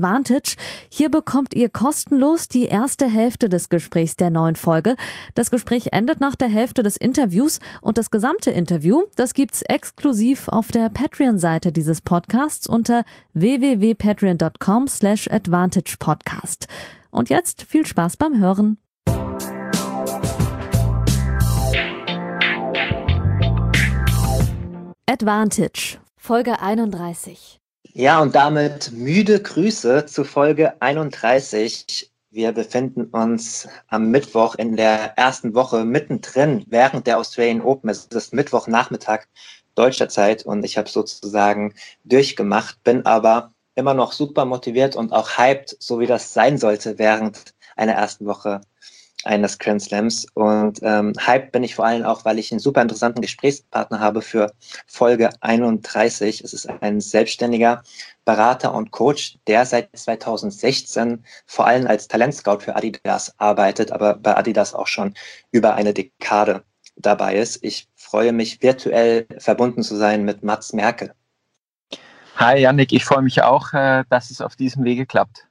Advantage. Hier bekommt ihr kostenlos die erste Hälfte des Gesprächs der neuen Folge. Das Gespräch endet nach der Hälfte des Interviews und das gesamte Interview, das gibt's exklusiv auf der Patreon-Seite dieses Podcasts unter www.patreon.com/advantagepodcast. Und jetzt viel Spaß beim Hören. Advantage, Folge 31. Ja, und damit müde Grüße zu Folge 31. Wir befinden uns am Mittwoch in der ersten Woche mittendrin während der Australian Open. Es ist Mittwochnachmittag deutscher Zeit und ich habe sozusagen durchgemacht, bin aber immer noch super motiviert und auch hyped, so wie das sein sollte während einer ersten Woche eines Grand Slams. Und hyped bin ich vor allem auch, weil ich einen super interessanten Gesprächspartner habe für Folge 31. Es ist ein selbstständiger Berater und Coach, der seit 2016 vor allem als Talentscout für Adidas arbeitet, aber bei Adidas auch schon über eine Dekade dabei ist. Ich freue mich, virtuell verbunden zu sein mit Mats Merkel. Hi Yannick, ich freue mich auch, dass es auf diesem Wege klappt.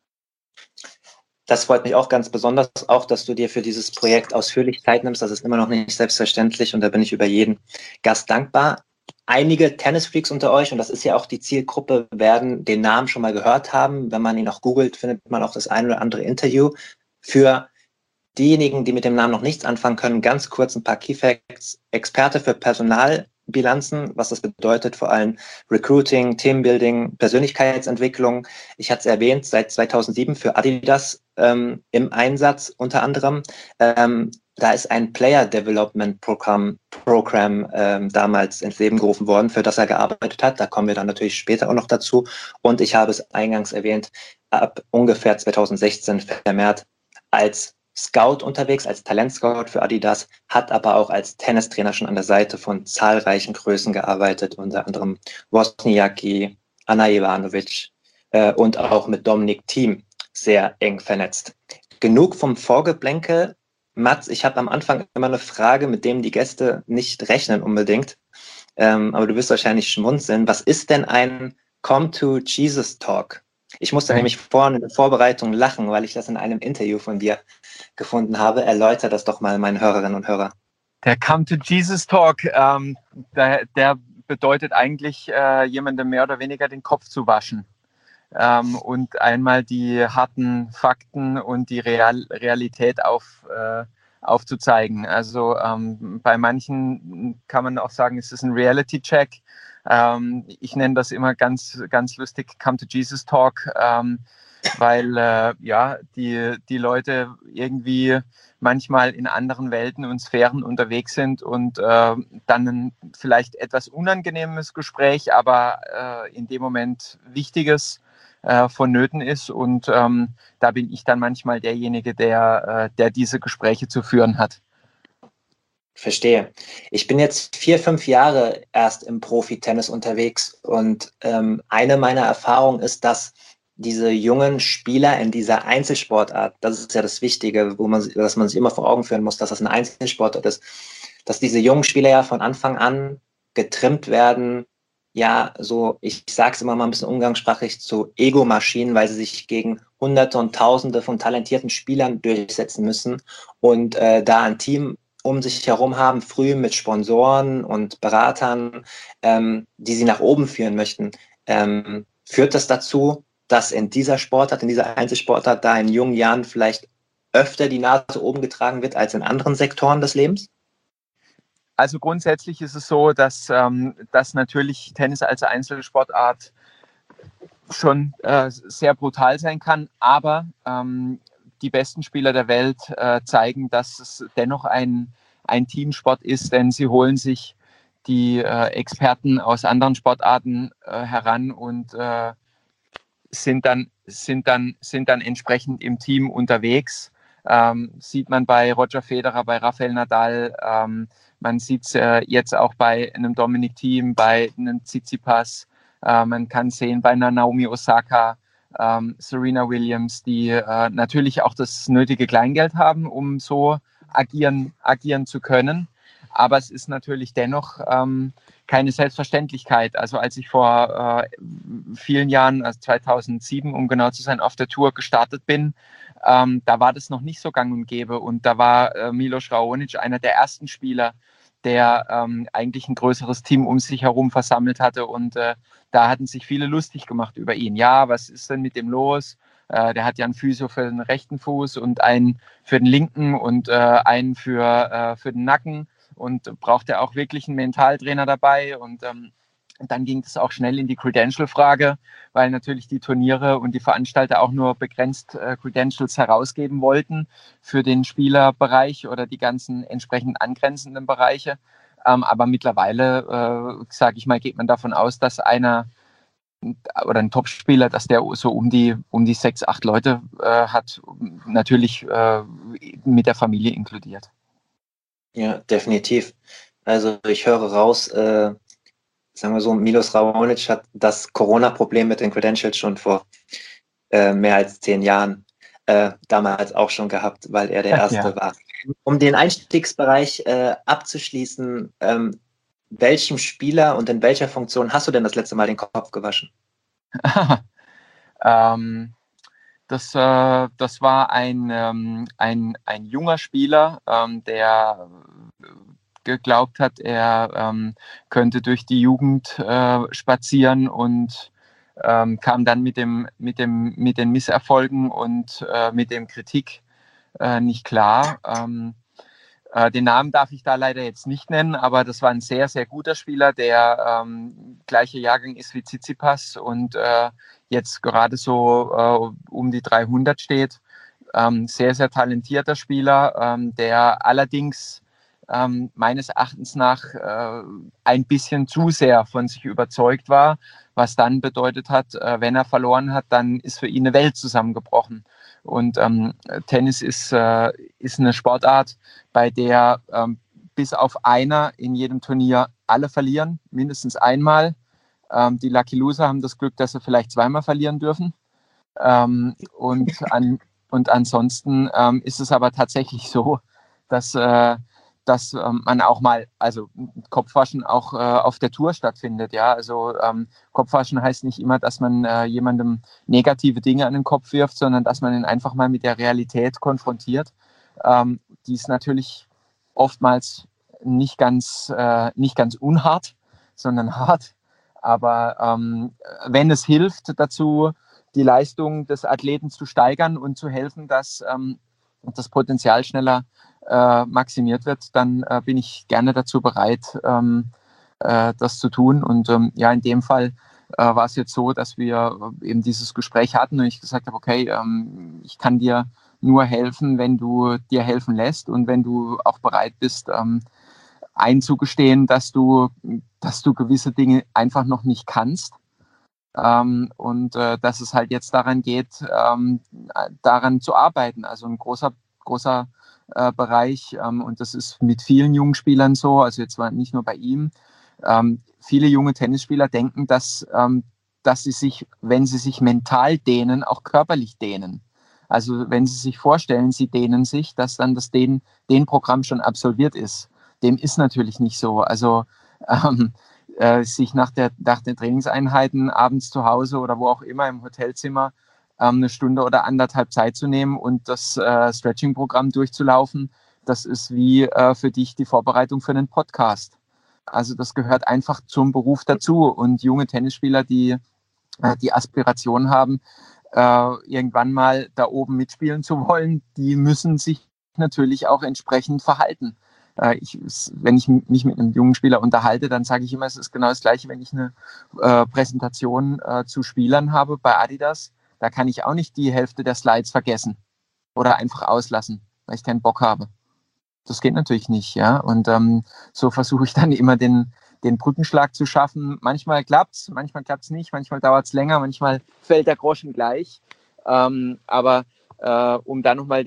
Das freut mich auch ganz besonders, auch dass du dir für dieses Projekt ausführlich Zeit nimmst. Das ist immer noch nicht selbstverständlich und da bin ich über jeden Gast dankbar. Einige Tennisfreaks unter euch, und das ist ja auch die Zielgruppe, werden den Namen schon mal gehört haben. Wenn man ihn auch googelt, findet man auch das ein oder andere Interview. Für diejenigen, die mit dem Namen noch nichts anfangen können, ganz kurz ein paar Keyfacts. Experte für Personalbilanzen, was das bedeutet, vor allem Recruiting, Teambuilding, Persönlichkeitsentwicklung. Ich hatte es erwähnt, seit 2007 für Adidas im Einsatz unter anderem. Da ist ein Player Development Program damals ins Leben gerufen worden, für das er gearbeitet hat. Da kommen wir dann natürlich später auch noch dazu. Und ich habe es eingangs erwähnt, ab ungefähr 2016 vermehrt als Scout unterwegs, als Talentscout für Adidas, hat aber auch als Tennistrainer schon an der Seite von zahlreichen Größen gearbeitet, unter anderem Wozniacki, Ana Ivanovic und auch mit Dominic Thiem sehr eng vernetzt. Genug vom Vorgeplänkel. Mats, ich habe am Anfang immer eine Frage, mit dem die Gäste nicht rechnen unbedingt, aber du wirst wahrscheinlich schmunzeln. Was ist denn ein Come to Jesus Talk? Ich musste nämlich vorhin in der Vorbereitung lachen, weil ich das in einem Interview von dir gefunden habe. Erläuter das doch mal meinen Hörerinnen und Hörern. Der Come to Jesus Talk, der bedeutet eigentlich, jemandem mehr oder weniger den Kopf zu waschen und einmal die harten Fakten und die Realität aufzuzeigen. Also bei manchen kann man auch sagen, es ist ein Reality-Check. Ich nenne das immer ganz, ganz lustig Come to Jesus Talk, weil die Leute irgendwie manchmal in anderen Welten und Sphären unterwegs sind und dann ein vielleicht etwas unangenehmes Gespräch, aber in dem Moment Wichtiges vonnöten ist. Und da bin ich dann manchmal derjenige, der diese Gespräche zu führen hat. Verstehe. Ich bin jetzt 4-5 Jahre erst im Profi-Tennis unterwegs und eine meiner Erfahrungen ist, dass diese jungen Spieler in dieser Einzelsportart, das ist ja das Wichtige, dass man sich immer vor Augen führen muss, dass das eine Einzelsportart ist, dass diese jungen Spieler ja von Anfang an getrimmt werden, ja, so, ich sage es immer mal ein bisschen umgangssprachlich, zu Ego-Maschinen, weil sie sich gegen Hunderte und Tausende von talentierten Spielern durchsetzen müssen und da ein Team um sich herum haben, früh mit Sponsoren und Beratern, die sie nach oben führen möchten. Führt das dazu, dass in dieser Sportart, in dieser Einzelsportart, da in jungen Jahren vielleicht öfter die Nase oben getragen wird als in anderen Sektoren des Lebens? Also grundsätzlich ist es so, dass natürlich Tennis als Einzelsportart schon sehr brutal sein kann, aber die besten Spieler der Welt zeigen, dass es dennoch ein Teamsport ist, denn sie holen sich die Experten aus anderen Sportarten heran und sind dann entsprechend im Team unterwegs. Sieht man bei Roger Federer, bei Rafael Nadal, man sieht es jetzt auch bei einem Dominic Thiem, bei einem Tsitsipas, man kann sehen bei einer Naomi Osaka, Serena Williams, die natürlich auch das nötige Kleingeld haben, um so agieren zu können. aber es ist natürlich dennoch keine Selbstverständlichkeit. Also als ich vor vielen Jahren, also 2007, um genau zu sein, auf der Tour gestartet bin, da war das noch nicht so gang und gäbe und da war Milos Raonic einer der ersten Spieler, der eigentlich ein größeres Team um sich herum versammelt hatte und da hatten sich viele lustig gemacht über ihn. Ja, was ist denn mit dem los? Der hat ja einen Physio für den rechten Fuß und einen für den linken und einen für den Nacken und braucht er auch wirklich einen Mentaltrainer dabei und dann ging es auch schnell in die Credential-Frage, weil natürlich die Turniere und die Veranstalter auch nur begrenzt Credentials herausgeben wollten für den Spielerbereich oder die ganzen entsprechend angrenzenden Bereiche. Aber mittlerweile, sage ich mal, geht man davon aus, dass einer oder ein Topspieler, dass der so um die 6, 8 Leute hat, natürlich mit der Familie inkludiert. Ja, definitiv. Also ich höre raus, sagen wir so, Milos Raonic hat das Corona-Problem mit den Credentials schon vor mehr als 10 Jahren damals auch schon gehabt, weil er der Erste war. Um den Einstiegsbereich abzuschließen, welchem Spieler und in welcher Funktion hast du denn das letzte Mal den Kopf gewaschen? Das war ein junger Spieler, der geglaubt hat, er könnte durch die Jugend spazieren und kam dann mit den Misserfolgen und mit dem Kritik nicht klar. Den Namen darf ich da leider jetzt nicht nennen, aber das war ein sehr, sehr guter Spieler, der gleicher Jahrgang ist wie Tsitsipas und jetzt gerade so um die 300 steht. Sehr, sehr talentierter Spieler, der allerdings meines Erachtens nach ein bisschen zu sehr von sich überzeugt war, was dann bedeutet hat, wenn er verloren hat, dann ist für ihn eine Welt zusammengebrochen. Und Tennis ist eine Sportart, bei der bis auf einer in jedem Turnier alle verlieren, mindestens einmal. Die Lucky Loser haben das Glück, dass sie vielleicht zweimal verlieren dürfen. Und ansonsten ist es aber tatsächlich so, dass man auch mal, also Kopfwaschen auch auf der Tour stattfindet. Ja, also Kopfwaschen heißt nicht immer, dass man jemandem negative Dinge an den Kopf wirft, sondern dass man ihn einfach mal mit der Realität konfrontiert. Die ist natürlich oftmals nicht ganz unhart, sondern hart. Aber wenn es hilft dazu, die Leistung des Athleten zu steigern und zu helfen, dass das Potenzial schneller maximiert wird, dann bin ich gerne dazu bereit, das zu tun. Und ja, in dem Fall war es jetzt so, dass wir eben dieses Gespräch hatten und ich gesagt habe, okay, ich kann dir nur helfen, wenn du dir helfen lässt und wenn du auch bereit bist, einzugestehen, dass du gewisse Dinge einfach noch nicht kannst. Und dass es halt jetzt daran geht, daran zu arbeiten. Also ein großer Bereich, und das ist mit vielen jungen Spielern so, also jetzt war nicht nur bei ihm, viele junge Tennisspieler denken, dass sie sich, wenn sie sich mental dehnen, auch körperlich dehnen. Also wenn sie sich vorstellen, sie dehnen sich, dass dann das Dehnprogramm schon absolviert ist. Dem ist natürlich nicht so. Also sich nach den Trainingseinheiten abends zu Hause oder wo auch immer im Hotelzimmer eine Stunde oder anderthalb Zeit zu nehmen und das Stretching-Programm durchzulaufen, das ist wie für dich die Vorbereitung für einen Podcast. Also das gehört einfach zum Beruf dazu. Und junge Tennisspieler, die Aspiration haben, irgendwann mal da oben mitspielen zu wollen, die müssen sich natürlich auch entsprechend verhalten. Wenn ich mich mit einem jungen Spieler unterhalte, dann sage ich immer, es ist genau das Gleiche, wenn ich eine Präsentation zu Spielern habe bei Adidas. Da kann ich auch nicht die Hälfte der Slides vergessen oder einfach auslassen, weil ich keinen Bock habe. Das geht natürlich nicht, ja. Und so versuche ich dann immer den Brückenschlag zu schaffen. Manchmal klappt's nicht, manchmal dauert es länger, manchmal fällt der Groschen gleich. Aber um da nochmal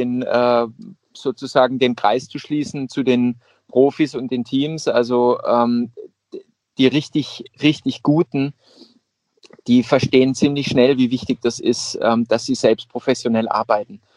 sozusagen den Kreis zu schließen zu den Profis und den Teams, also die richtig, richtig Guten, die verstehen ziemlich schnell, wie wichtig das ist, dass sie selbst professionell arbeiten.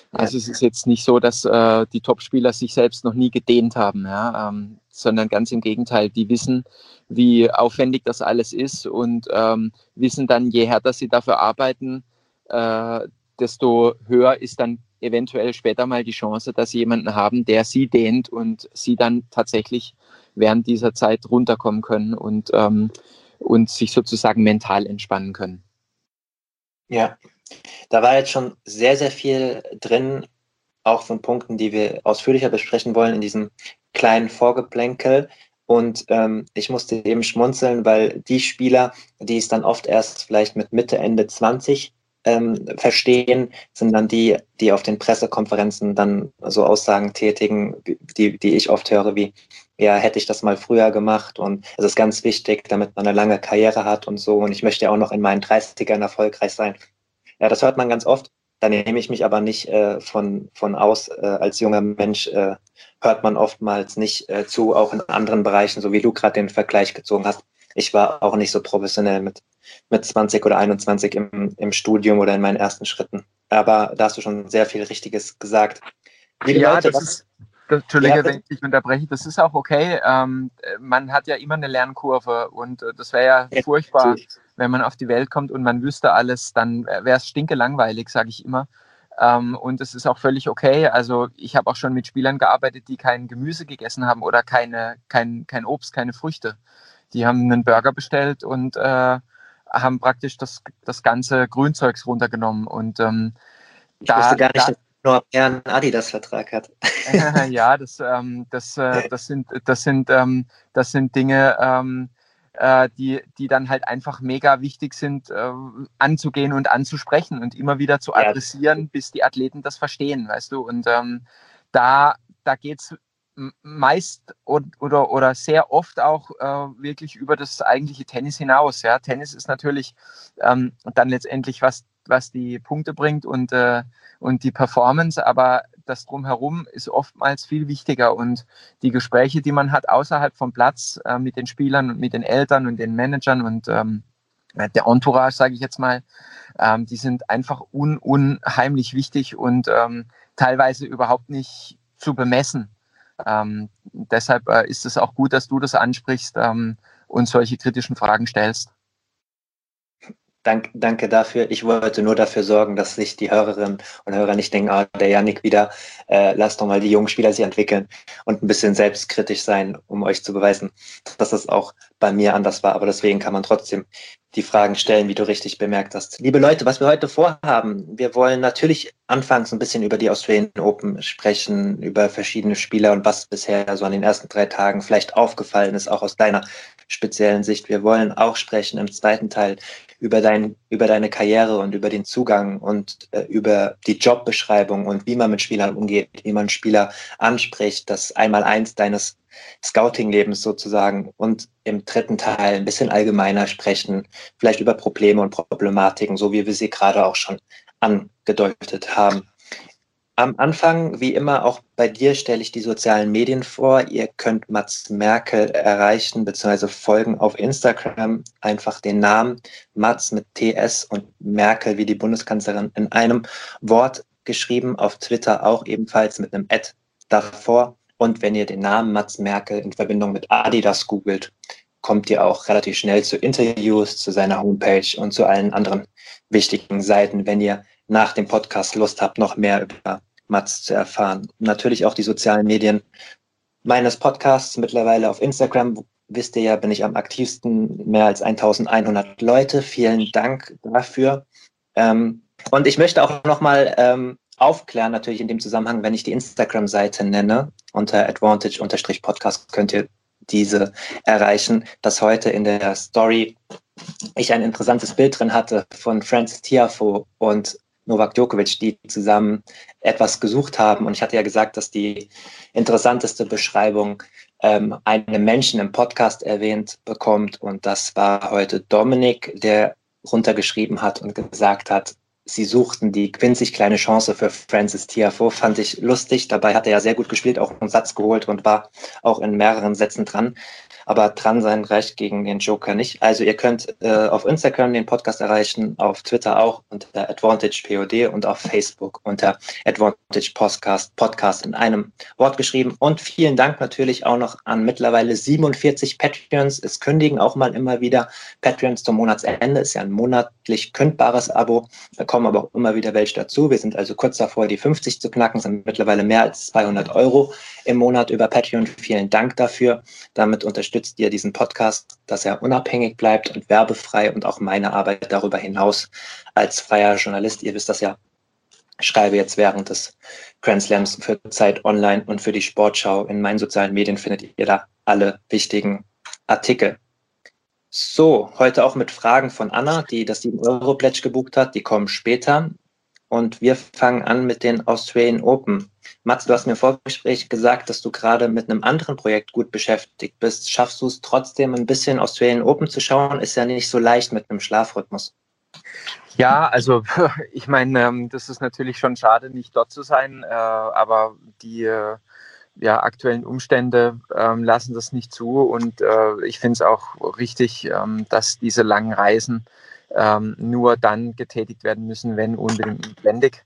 Also es ist jetzt nicht so, dass die Topspieler sich selbst noch nie gedehnt haben, ja, sondern ganz im Gegenteil, die wissen, wie aufwendig das alles ist und wissen dann, je härter sie dafür arbeiten, desto höher ist dann eventuell später mal die Chance, dass sie jemanden haben, der sie dehnt und sie dann tatsächlich während dieser Zeit runterkommen können und sich sozusagen mental entspannen können. Ja, da war jetzt schon sehr, sehr viel drin, auch von Punkten, die wir ausführlicher besprechen wollen in diesem kleinen Vorgeplänkel. Und ich musste eben schmunzeln, weil die Spieler, die es dann oft erst vielleicht mit Mitte, Ende 20 verstehen, sind dann die, die auf den Pressekonferenzen dann so Aussagen tätigen, die ich oft höre, wie, ja, hätte ich das mal früher gemacht. Und es ist ganz wichtig, damit man eine lange Karriere hat und so. Und ich möchte ja auch noch in meinen 30ern erfolgreich sein. Ja, das hört man ganz oft. Da nehme ich mich aber nicht von aus. Als junger Mensch hört man oftmals nicht zu, auch in anderen Bereichen, so wie du gerade den Vergleich gezogen hast. Ich war auch nicht so professionell mit 20 oder 21 im Studium oder in meinen ersten Schritten. Aber da hast du schon sehr viel Richtiges gesagt. Liebe Ja, Leute, Entschuldige, ja, wenn ich dich unterbreche, das ist auch okay. Man hat ja immer eine Lernkurve und das wäre ja furchtbar, wenn man auf die Welt kommt und man wüsste alles, dann wäre es stinkelangweilig, sage ich immer. Und es ist auch völlig okay. Also ich habe auch schon mit Spielern gearbeitet, die kein Gemüse gegessen haben oder kein Obst, keine Früchte. Die haben einen Burger bestellt und haben praktisch das ganze Grünzeugs runtergenommen. Und ich wusste gar nicht, dass nur einen Adidas-Vertrag hat. ja, das sind Dinge, die dann halt einfach mega wichtig sind, anzugehen und anzusprechen und immer wieder zu adressieren, bis die Athleten das verstehen, weißt du. Und da geht es meist oder sehr oft auch wirklich über das eigentliche Tennis hinaus. Ja? Tennis ist natürlich dann letztendlich was die Punkte bringt und die Performance, aber das Drumherum ist oftmals viel wichtiger und die Gespräche, die man hat außerhalb vom Platz mit den Spielern und mit den Eltern und den Managern und der Entourage, sage ich jetzt mal, die sind einfach unheimlich wichtig und teilweise überhaupt nicht zu bemessen. Deshalb ist es auch gut, dass du das ansprichst und solche kritischen Fragen stellst. Danke dafür. Ich wollte nur dafür sorgen, dass sich die Hörerinnen und Hörer nicht denken, der Yannick wieder, lasst doch mal die jungen Spieler sich entwickeln und ein bisschen selbstkritisch sein, um euch zu beweisen, dass das auch bei mir anders war. Aber deswegen kann man trotzdem die Fragen stellen, wie du richtig bemerkt hast. Liebe Leute, was wir heute vorhaben, wir wollen natürlich anfangs ein bisschen über die Australian Open sprechen, über verschiedene Spieler und was bisher so an den ersten 3 Tagen vielleicht aufgefallen ist, auch aus deiner speziellen Sicht. Wir wollen auch sprechen im zweiten Teil über deine Karriere und über den Zugang und über die Jobbeschreibung und wie man mit Spielern umgeht, wie man Spieler anspricht, das Einmaleins deines Scouting-Lebens sozusagen, und im dritten Teil ein bisschen allgemeiner sprechen, vielleicht über Probleme und Problematiken, so wie wir sie gerade auch schon angedeutet haben. Am Anfang, wie immer, auch bei dir stelle ich die sozialen Medien vor. Ihr könnt Mats Merkel erreichen bzw. folgen auf Instagram. Einfach den Namen Mats mit TS und Merkel wie die Bundeskanzlerin in einem Wort geschrieben. Auf Twitter auch ebenfalls mit einem Ad davor. Und wenn ihr den Namen Mats Merkel in Verbindung mit Adidas googelt, kommt ihr auch relativ schnell zu Interviews, zu seiner Homepage und zu allen anderen wichtigen Seiten, wenn ihr nach dem Podcast Lust habt, noch mehr über Mats zu erfahren. Natürlich auch die sozialen Medien meines Podcasts, mittlerweile auf Instagram, wisst ihr ja, bin ich am aktivsten, mehr als 1100 Leute. Vielen Dank dafür. Und ich möchte auch nochmal aufklären, natürlich in dem Zusammenhang, wenn ich die Instagram-Seite nenne, unter advantage_podcast könnt ihr diese erreichen, dass heute in der Story ich ein interessantes Bild drin hatte von Frances Tiafoe und Novak Djokovic, die zusammen etwas gesucht haben. Und ich hatte ja gesagt, dass die interessanteste Beschreibung einen Menschen im Podcast erwähnt bekommt. Und das war heute Dominik, der runtergeschrieben hat und gesagt hat, sie suchten die winzig kleine Chance für Francis Tiafoe, fand ich lustig. Dabei hat er ja sehr gut gespielt, auch einen Satz geholt und war auch in mehreren Sätzen dran. Aber dran sein reicht gegen den Joker nicht. Also ihr könnt auf Instagram den Podcast erreichen, auf Twitter auch unter AdvantagePOD und auf Facebook unter Advantage Podcast in einem Wort geschrieben. Und vielen Dank natürlich auch noch an mittlerweile 47 Patreons. Es kündigen auch mal immer wieder Patreons zum Monatsende. Ist ja ein monatlich kündbares Abo. Da kommen aber auch immer wieder welche dazu. Wir sind also kurz davor, die 50 zu knacken. Sind mittlerweile mehr als 200 € im Monat über Patreon. Vielen Dank dafür. Damit unterstützt ihr diesen Podcast, dass er unabhängig bleibt und werbefrei und auch meine Arbeit darüber hinaus als freier Journalist. Ihr wisst das ja. Ich schreibe jetzt während des Grand Slams für Zeit Online und für die Sportschau. In meinen sozialen Medien findet ihr da alle wichtigen Artikel. So, heute auch mit Fragen von Anna, die das 7-Euro-Pledge gebucht hat. Die kommen später. Und wir fangen an mit den Australian Open. Mats, du hast mir im Vorgespräch gesagt, dass du gerade mit einem anderen Projekt gut beschäftigt bist. Schaffst du es trotzdem ein bisschen Australian Open zu schauen? Ist ja nicht so leicht mit einem Schlafrhythmus. Ja, also ich meine, das ist natürlich schon schade, nicht dort zu sein, aber die aktuellen Umstände lassen das nicht zu und ich finde es auch richtig, dass diese langen Reisen nur dann getätigt werden müssen, wenn unbedingt notwendig.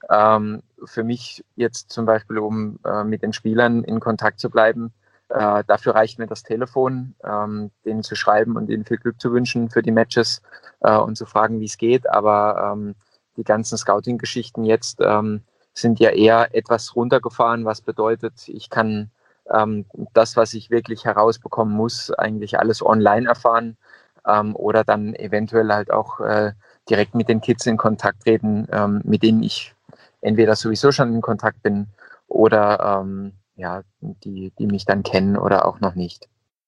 Für mich jetzt zum Beispiel, um mit den Spielern in Kontakt zu bleiben, dafür reicht mir das Telefon, denen zu schreiben und ihnen viel Glück zu wünschen für die Matches und zu fragen, wie es geht. Aber die ganzen Scouting-Geschichten jetzt sind ja eher etwas runtergefahren, was bedeutet, ich kann das, was ich wirklich herausbekommen muss, eigentlich alles online erfahren oder dann eventuell halt auch direkt mit den Kids in Kontakt treten, mit denen ich entweder sowieso schon in Kontakt bin oder die mich dann kennen oder auch noch nicht.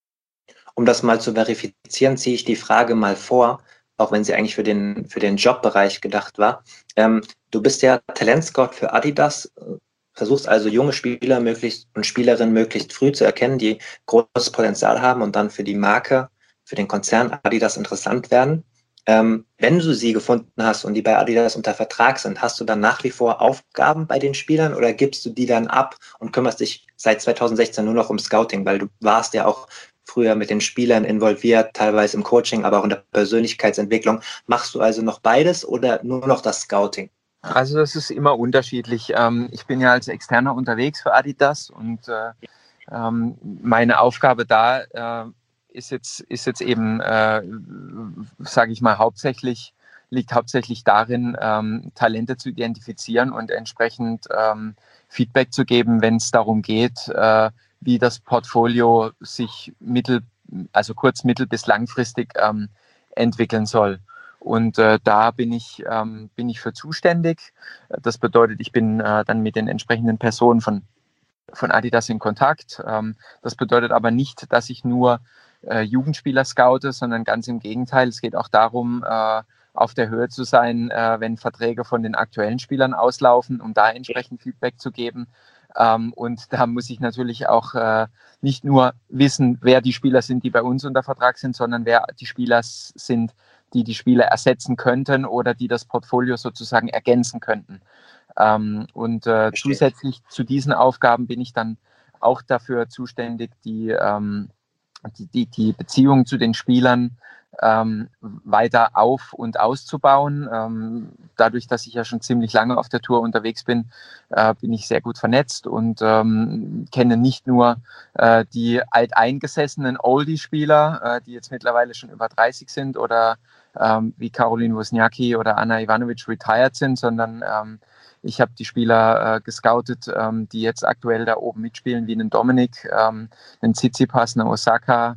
Um das mal zu verifizieren, ziehe ich die Frage mal vor, auch wenn sie eigentlich für den Jobbereich gedacht war. Du bist ja Talentscout für Adidas, versuchst also junge Spieler und Spielerinnen möglichst früh zu erkennen, die großes Potenzial haben und dann für die Marke, für den Konzern Adidas interessant werden. Wenn du sie gefunden hast und die bei Adidas unter Vertrag sind, hast du dann nach wie vor Aufgaben bei den Spielern oder gibst du die dann ab und kümmerst dich seit 2016 nur noch um Scouting, weil du warst ja auch früher mit den Spielern involviert, teilweise im Coaching, aber auch in der Persönlichkeitsentwicklung. Machst du also noch beides oder nur noch das Scouting? Also das ist immer unterschiedlich. Ich bin ja als Externer unterwegs für Adidas und meine Aufgabe da ist jetzt eben, sage ich mal, liegt hauptsächlich darin, Talente zu identifizieren und entsprechend Feedback zu geben, wenn es darum geht, wie das Portfolio sich kurz-, mittel- bis langfristig entwickeln soll. Und da bin ich für zuständig. Das bedeutet, ich bin dann mit den entsprechenden Personen von Adidas in Kontakt. Das bedeutet aber nicht, dass ich nur Jugendspieler scoute, sondern ganz im Gegenteil. Es geht auch darum, auf der Höhe zu sein, wenn Verträge von den aktuellen Spielern auslaufen, um da entsprechend Feedback zu geben. Und da muss ich natürlich auch nicht nur wissen, wer die Spieler sind, die bei uns unter Vertrag sind, sondern wer die Spieler sind, die die Spieler ersetzen könnten oder die das Portfolio sozusagen ergänzen könnten. Und zusätzlich zu diesen Aufgaben bin ich dann auch dafür zuständig, die Beziehung zu den Spielern weiter auf- und auszubauen. Dadurch, dass ich ja schon ziemlich lange auf der Tour unterwegs bin, bin ich sehr gut vernetzt und kenne nicht nur die alteingesessenen Oldie-Spieler, die jetzt mittlerweile schon über 30 sind oder wie Caroline Wozniacki oder Anna Ivanovic retired sind, sondern ich habe die Spieler gescoutet, die jetzt aktuell da oben mitspielen, wie einen Dominik, einen Tsitsipas, eine Osaka,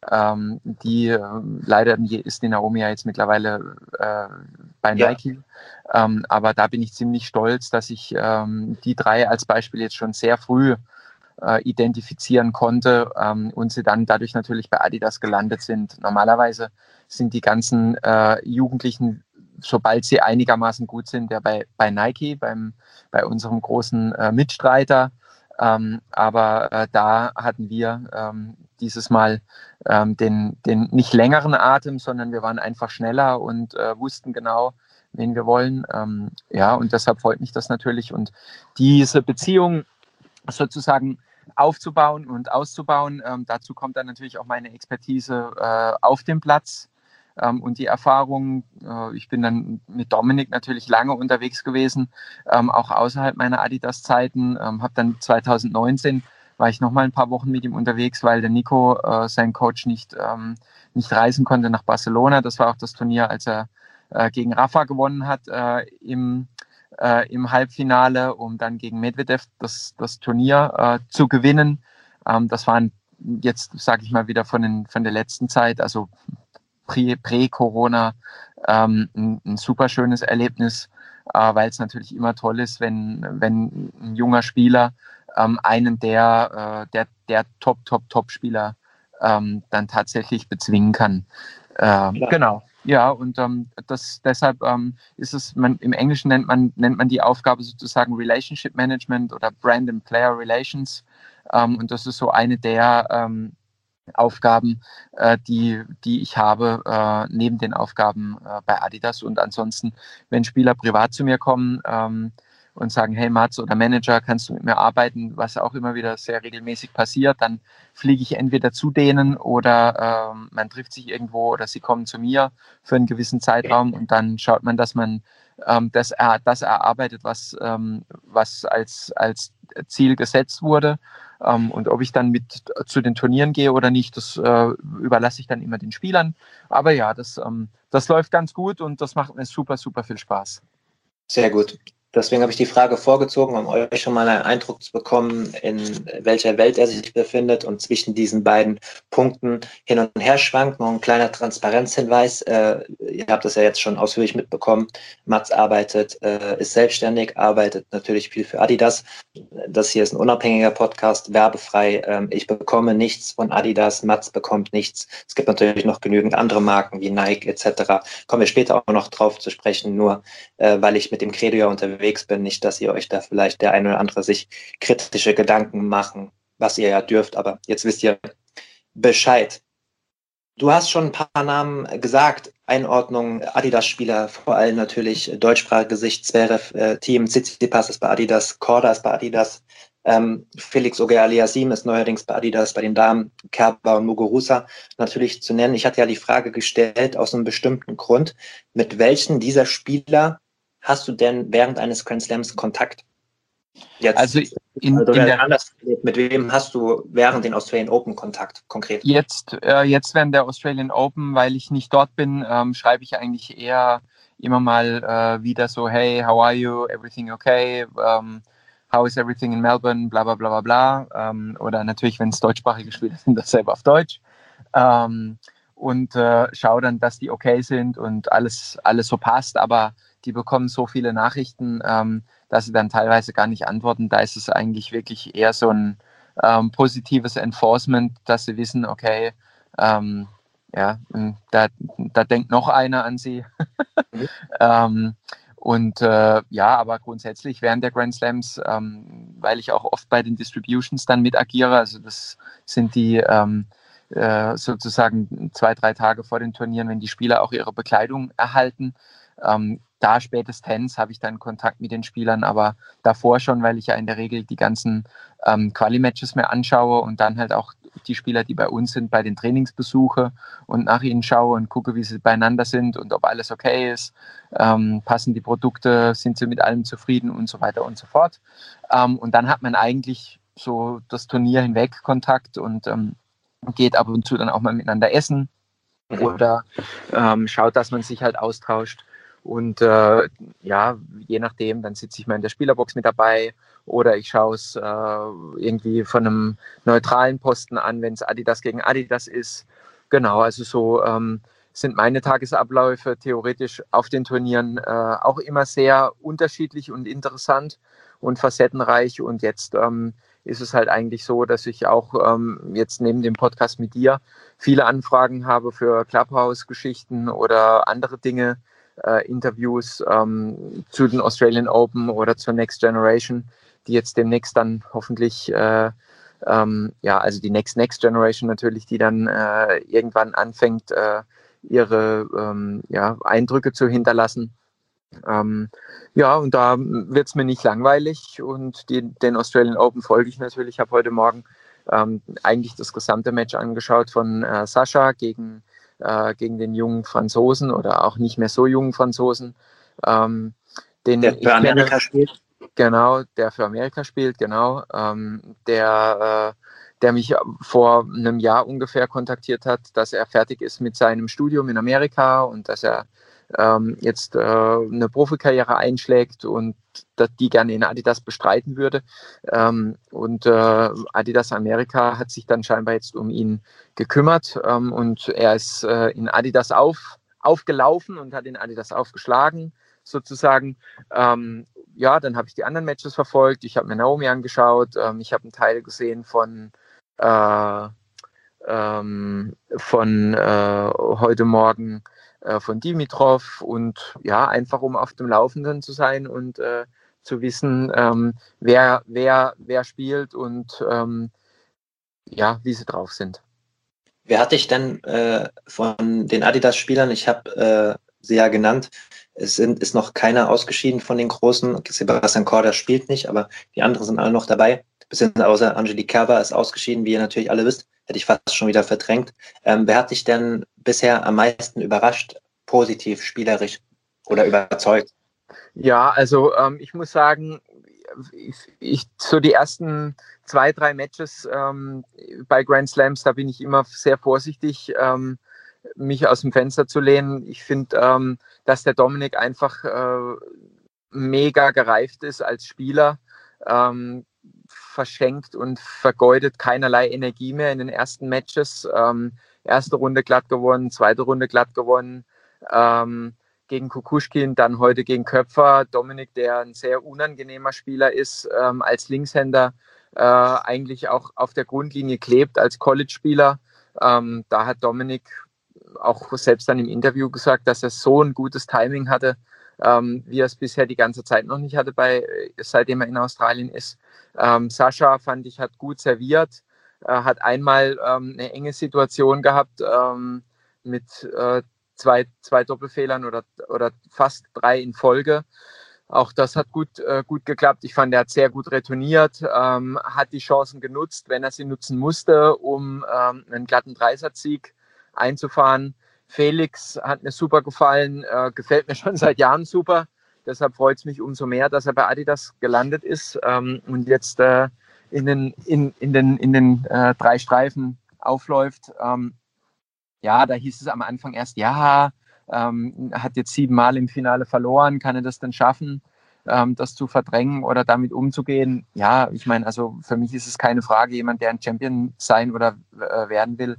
leider ist die Naomi ja jetzt mittlerweile bei Nike. Aber da bin ich ziemlich stolz, dass ich die drei als Beispiel jetzt schon sehr früh identifizieren konnte und sie dann dadurch natürlich bei Adidas gelandet sind. Normalerweise sind die ganzen Jugendlichen, sobald sie einigermaßen gut sind, ja bei Nike, bei unserem großen Mitstreiter. Aber da hatten wir dieses Mal den nicht längeren Atem, sondern wir waren einfach schneller und wussten genau, wen wir wollen. Ja, und deshalb freut mich das natürlich. Und diese Beziehung sozusagen aufzubauen und auszubauen, dazu kommt dann natürlich auch meine Expertise auf dem Platz. Und die Erfahrung, ich bin dann mit Dominik natürlich lange unterwegs gewesen, auch außerhalb meiner Adidas-Zeiten, habe dann 2019 war ich noch mal ein paar Wochen mit ihm unterwegs, weil der Nico, sein Coach, nicht reisen konnte nach Barcelona. Das war auch das Turnier, als er gegen Rafa gewonnen hat im Halbfinale, um dann gegen Medvedev das Turnier zu gewinnen. Das waren jetzt, sage ich mal, wieder von der letzten Zeit, also Prä-Corona, ein super schönes Erlebnis, weil es natürlich immer toll ist, wenn ein junger Spieler einen der Top-Spieler dann tatsächlich bezwingen kann. Genau. Ja, und deshalb ist es, im Englischen nennt man die Aufgabe sozusagen Relationship Management oder Brand and Player Relations. Und das ist so eine der Aufgaben, die ich habe, neben den Aufgaben bei Adidas. Und ansonsten, wenn Spieler privat zu mir kommen und sagen, hey Mats oder Manager, kannst du mit mir arbeiten, was auch immer wieder sehr regelmäßig passiert, dann fliege ich entweder zu denen oder man trifft sich irgendwo oder sie kommen zu mir für einen gewissen Zeitraum und dann schaut man, dass man das erarbeitet, was als Ziel gesetzt wurde. Und ob ich dann mit zu den Turnieren gehe oder nicht, das überlasse ich dann immer den Spielern. Aber ja, das läuft ganz gut und das macht mir super, super viel Spaß. Sehr gut. Deswegen habe ich die Frage vorgezogen, um euch schon mal einen Eindruck zu bekommen, in welcher Welt er sich befindet und zwischen diesen beiden Punkten hin und her schwankt. Noch ein kleiner Transparenzhinweis. Ihr habt das ja jetzt schon ausführlich mitbekommen. Mats arbeitet, ist selbstständig, arbeitet natürlich viel für Adidas. Das hier ist ein unabhängiger Podcast, werbefrei. Ich bekomme nichts von Adidas, Mats bekommt nichts. Es gibt natürlich noch genügend andere Marken wie Nike etc. Kommen wir später auch noch drauf zu sprechen, nur weil ich mit dem Credo ja unterwegs bin, nicht, dass ihr euch da vielleicht der eine oder andere sich kritische Gedanken machen, was ihr ja dürft, aber jetzt wisst ihr Bescheid. Du hast schon ein paar Namen gesagt, Einordnung Adidas-Spieler, vor allem natürlich deutschsprachige Sicht, Zverev, Team, Tsitsipas ist bei Adidas, Korda ist bei Adidas, Felix Auger-Aliassime ist neuerdings bei Adidas, bei den Damen, Kerber und Muguruza natürlich zu nennen. Ich hatte ja die Frage gestellt aus einem bestimmten Grund, mit welchen dieser Spieler hast du denn während eines Grand Slams Kontakt? Jetzt, also mit wem hast du während den Australian Open Kontakt konkret? Jetzt während der Australian Open, weil ich nicht dort bin, schreibe ich eigentlich eher immer mal wieder so, hey, how are you? Everything okay? How is everything in Melbourne? Bla bla bla bla bla. Oder natürlich, wenn es deutschsprachige Spieler sind, dasselbe auf Deutsch. Und schaue dann, dass die okay sind und alles so passt, aber die bekommen so viele Nachrichten, dass sie dann teilweise gar nicht antworten. Da ist es eigentlich wirklich eher so ein positives Enforcement, dass sie wissen, okay, ja, da denkt noch einer an sie. Und ja, aber grundsätzlich während der Grand Slams, weil ich auch oft bei den Distributions dann mit agiere, also das sind die sozusagen 2-3 Tage vor den Turnieren, wenn die Spieler auch ihre Bekleidung erhalten. Da spätestens habe ich dann Kontakt mit den Spielern, aber davor schon, weil ich ja in der Regel die ganzen Quali-Matches mir anschaue und dann halt auch die Spieler, die bei uns sind, bei den Trainings besuche und nach ihnen schaue und gucke, wie sie beieinander sind und ob alles okay ist, passen die Produkte, sind sie mit allem zufrieden und so weiter und so fort. Und dann hat man eigentlich so das Turnier hinweg Kontakt und geht ab und zu dann auch mal miteinander essen oder schaut, dass man sich halt austauscht. Und ja, je nachdem, dann sitze ich mal in der Spielerbox mit dabei oder ich schaue es irgendwie von einem neutralen Posten an, wenn es Adidas gegen Adidas ist. Genau, also so sind meine Tagesabläufe theoretisch auf den Turnieren auch immer sehr unterschiedlich und interessant und facettenreich. Und jetzt ist es halt eigentlich so, dass ich auch jetzt neben dem Podcast mit dir viele Anfragen habe für Clubhouse-Geschichten oder andere Dinge, Interviews zu den Australian Open oder zur Next Generation, die jetzt demnächst dann hoffentlich, ja, also die Next Generation natürlich, die dann irgendwann anfängt, ihre ja, Eindrücke zu hinterlassen. Ja, und da wird es mir nicht langweilig und den Australian Open folge ich natürlich. Ich habe heute Morgen eigentlich das gesamte Match angeschaut von Sascha gegen den jungen Franzosen oder auch nicht mehr so jungen Franzosen. Der für Amerika spielt. Genau, der für Amerika spielt, genau. Der mich vor einem Jahr ungefähr kontaktiert hat, dass er fertig ist mit seinem Studium in Amerika und dass er jetzt eine Profikarriere einschlägt und dass die gerne in Adidas bestreiten würde. Und Adidas Amerika hat sich dann scheinbar jetzt um ihn gekümmert und er ist in Adidas aufgelaufen und hat in Adidas aufgeschlagen, sozusagen. Ja, dann habe ich die anderen Matches verfolgt. Ich habe mir Naomi angeschaut. Ich habe einen Teil gesehen von heute Morgen von Dimitrov und ja, einfach um auf dem Laufenden zu sein und zu wissen, wer spielt und ja, wie sie drauf sind. Wer hatte ich denn von den Adidas-Spielern? Ich habe sie ja genannt. Ist noch keiner ausgeschieden von den Großen. Sebastian Korda spielt nicht, aber die anderen sind alle noch dabei. Bisschen außer Angelique Kerber ist ausgeschieden, wie ihr natürlich alle wisst. Hätte ich fast schon wieder verdrängt. Wer hat dich denn bisher am meisten überrascht, positiv, spielerisch oder überzeugt? Ja, also ich muss sagen, so die ersten 2-3 Matches bei Grand Slams, da bin ich immer sehr vorsichtig, mich aus dem Fenster zu lehnen. Ich finde, dass der Dominik einfach mega gereift ist als Spieler, verschenkt und vergeudet keinerlei Energie mehr in den ersten Matches. Erste Runde glatt gewonnen, zweite Runde glatt gewonnen. Gegen Kukushkin, dann heute gegen Köpfer. Dominik, der ein sehr unangenehmer Spieler ist, als Linkshänder eigentlich auch auf der Grundlinie klebt als College-Spieler. Da hat Dominik auch selbst dann im Interview gesagt, dass er so ein gutes Timing hatte, wie er es bisher die ganze Zeit noch nicht hatte, seitdem er in Australien ist. Sascha, fand ich, hat gut serviert, hat einmal eine enge Situation gehabt mit zwei Doppelfehlern oder fast 3 in Folge. Auch das hat gut geklappt. Ich fand, er hat sehr gut retourniert, hat die Chancen genutzt, wenn er sie nutzen musste, um einen glatten Dreisatz-Sieg einzufahren. Felix hat mir super gefallen, gefällt mir schon seit Jahren super. Deshalb freut es mich umso mehr, dass er bei Adidas gelandet ist und jetzt in den 3 Streifen aufläuft. Ja, da hieß es am Anfang erst, ja, hat jetzt 7 Mal im Finale verloren, kann er das denn schaffen, das zu verdrängen oder damit umzugehen? Ja, ich meine, also für mich ist es keine Frage, jemand, der ein Champion sein oder werden will,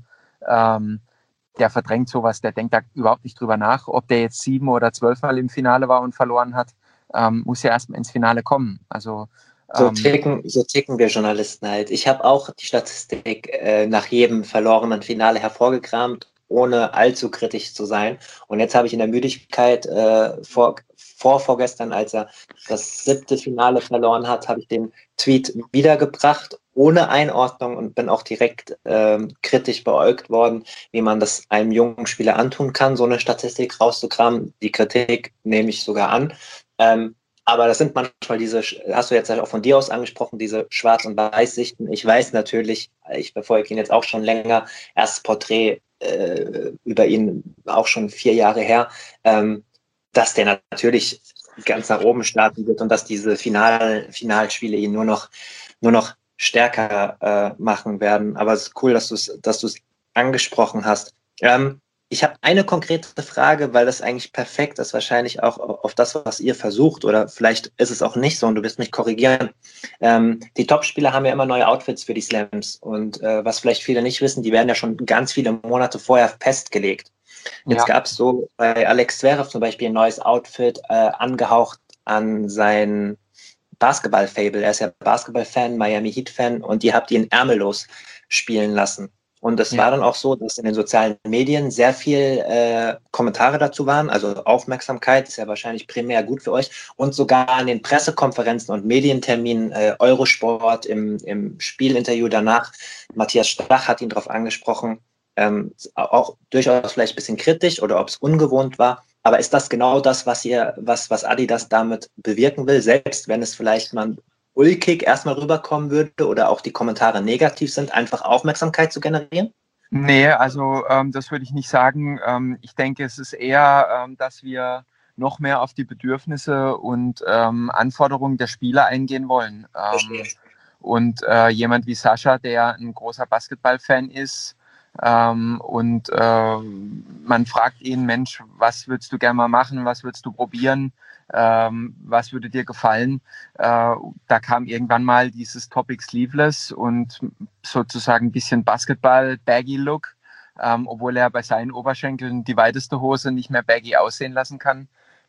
der verdrängt sowas, der denkt da überhaupt nicht drüber nach, ob der jetzt 7 oder 12 Mal im Finale war und verloren hat, muss ja erstmal ins Finale kommen. Also so ticken wir Journalisten halt. Ich habe auch die Statistik nach jedem verlorenen Finale hervorgekramt, ohne allzu kritisch zu sein. Und jetzt habe ich in der Müdigkeit vorgestern, als er das 7. Finale verloren hat, habe ich den Tweet wiedergebracht, ohne Einordnung und bin auch direkt kritisch beäugt worden, wie man das einem jungen Spieler antun kann, so eine Statistik rauszukramen. Die Kritik nehme ich sogar an. Aber das sind manchmal diese, hast du jetzt auch von dir aus angesprochen, diese Schwarz- und Weiß-Sichten. Ich weiß natürlich, ich verfolge ihn jetzt auch schon länger, erstes Porträt über ihn auch schon 4 Jahre her, dass der natürlich ganz nach oben starten wird und dass diese Finalspiele ihn nur noch stärker machen werden. Aber es ist cool, dass du es angesprochen hast. Ich habe eine konkrete Frage, weil das eigentlich perfekt ist, wahrscheinlich auch auf das, was ihr versucht, oder vielleicht ist es auch nicht so und du wirst mich korrigieren. Die Topspieler haben ja immer neue Outfits für die Slams und was vielleicht viele nicht wissen, die werden ja schon ganz viele Monate vorher festgelegt. Jetzt gab es so bei Alex Zverev zum Beispiel ein neues Outfit, angehaucht an sein Basketball-Fable. Er ist ja Basketball-Fan, Miami Heat-Fan und die habt ihn ärmellos spielen lassen. Und es war dann auch so, dass in den sozialen Medien sehr viel Kommentare dazu waren. Also Aufmerksamkeit ist ja wahrscheinlich primär gut für euch. Und sogar an den Pressekonferenzen und Medienterminen Eurosport im Spielinterview danach, Matthias Stach hat ihn darauf angesprochen, auch durchaus vielleicht ein bisschen kritisch oder ob es ungewohnt war. Aber ist das genau das, was Adidas damit bewirken will, selbst wenn es vielleicht mal ulkig erstmal rüberkommen würde oder auch die Kommentare negativ sind, einfach Aufmerksamkeit zu generieren? Nee, also das würde ich nicht sagen. Ich denke, es ist eher, dass wir noch mehr auf die Bedürfnisse und Anforderungen der Spieler eingehen wollen. Verstehe. Und jemand wie Sascha, der ein großer Basketballfan ist, und man fragt ihn, Mensch, was würdest du gerne mal machen, was würdest du probieren, was würde dir gefallen? Da kam irgendwann mal dieses Topic Sleeveless und sozusagen ein bisschen Basketball-Baggy-Look, obwohl er bei seinen Oberschenkeln die weiteste Hose nicht mehr baggy aussehen lassen kann.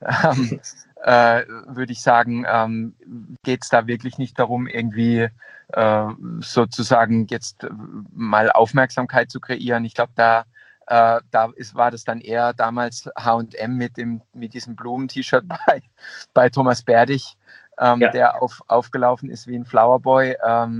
Würde ich sagen, geht es da wirklich nicht darum, irgendwie sozusagen jetzt mal Aufmerksamkeit zu kreieren. Ich glaube, war das dann eher damals H&M mit diesem Blumen-T-Shirt bei Thomas Berdych, der aufgelaufen ist wie ein Flowerboy,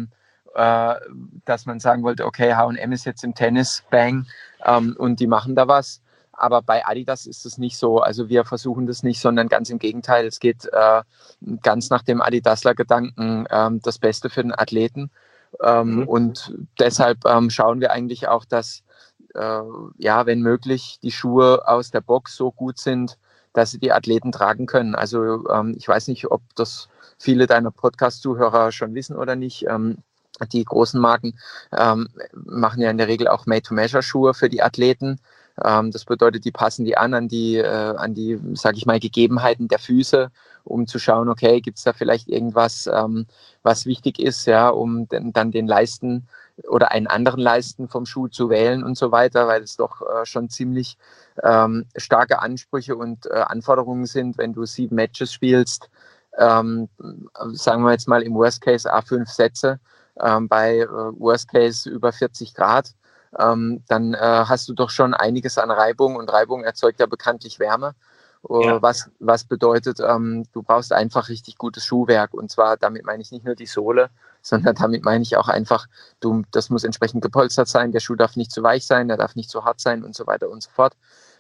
dass man sagen wollte, okay, H&M ist jetzt im Tennis, bang, und die machen da was. Aber bei Adidas ist es nicht so. Also wir versuchen das nicht, sondern ganz im Gegenteil. Es geht ganz nach dem Adidasler-Gedanken, das Beste für den Athleten. Und deshalb schauen wir eigentlich auch, dass, wenn möglich, die Schuhe aus der Box so gut sind, dass sie die Athleten tragen können. Also ich weiß nicht, ob das viele deiner Podcast-Zuhörer schon wissen oder nicht. Die großen Marken machen ja in der Regel auch Made-to-Measure-Schuhe für die Athleten. Das bedeutet, die passen die an die, sage ich mal, Gegebenheiten der Füße, um zu schauen, okay, gibt es da vielleicht irgendwas, was wichtig ist, ja, um dann den Leisten oder einen anderen Leisten vom Schuh zu wählen und so weiter, weil es doch schon ziemlich starke Ansprüche und Anforderungen sind, wenn du 7 Matches spielst, sagen wir jetzt mal im Worst Case A5 Sätze, bei Worst Case über 40 Grad. Dann hast du doch schon einiges an Reibung und Reibung erzeugt ja bekanntlich Wärme, was bedeutet, du brauchst einfach richtig gutes Schuhwerk und zwar damit meine ich nicht nur die Sohle, sondern damit meine ich auch einfach, das muss entsprechend gepolstert sein, der Schuh darf nicht zu weich sein, der darf nicht zu hart sein und so weiter und so fort.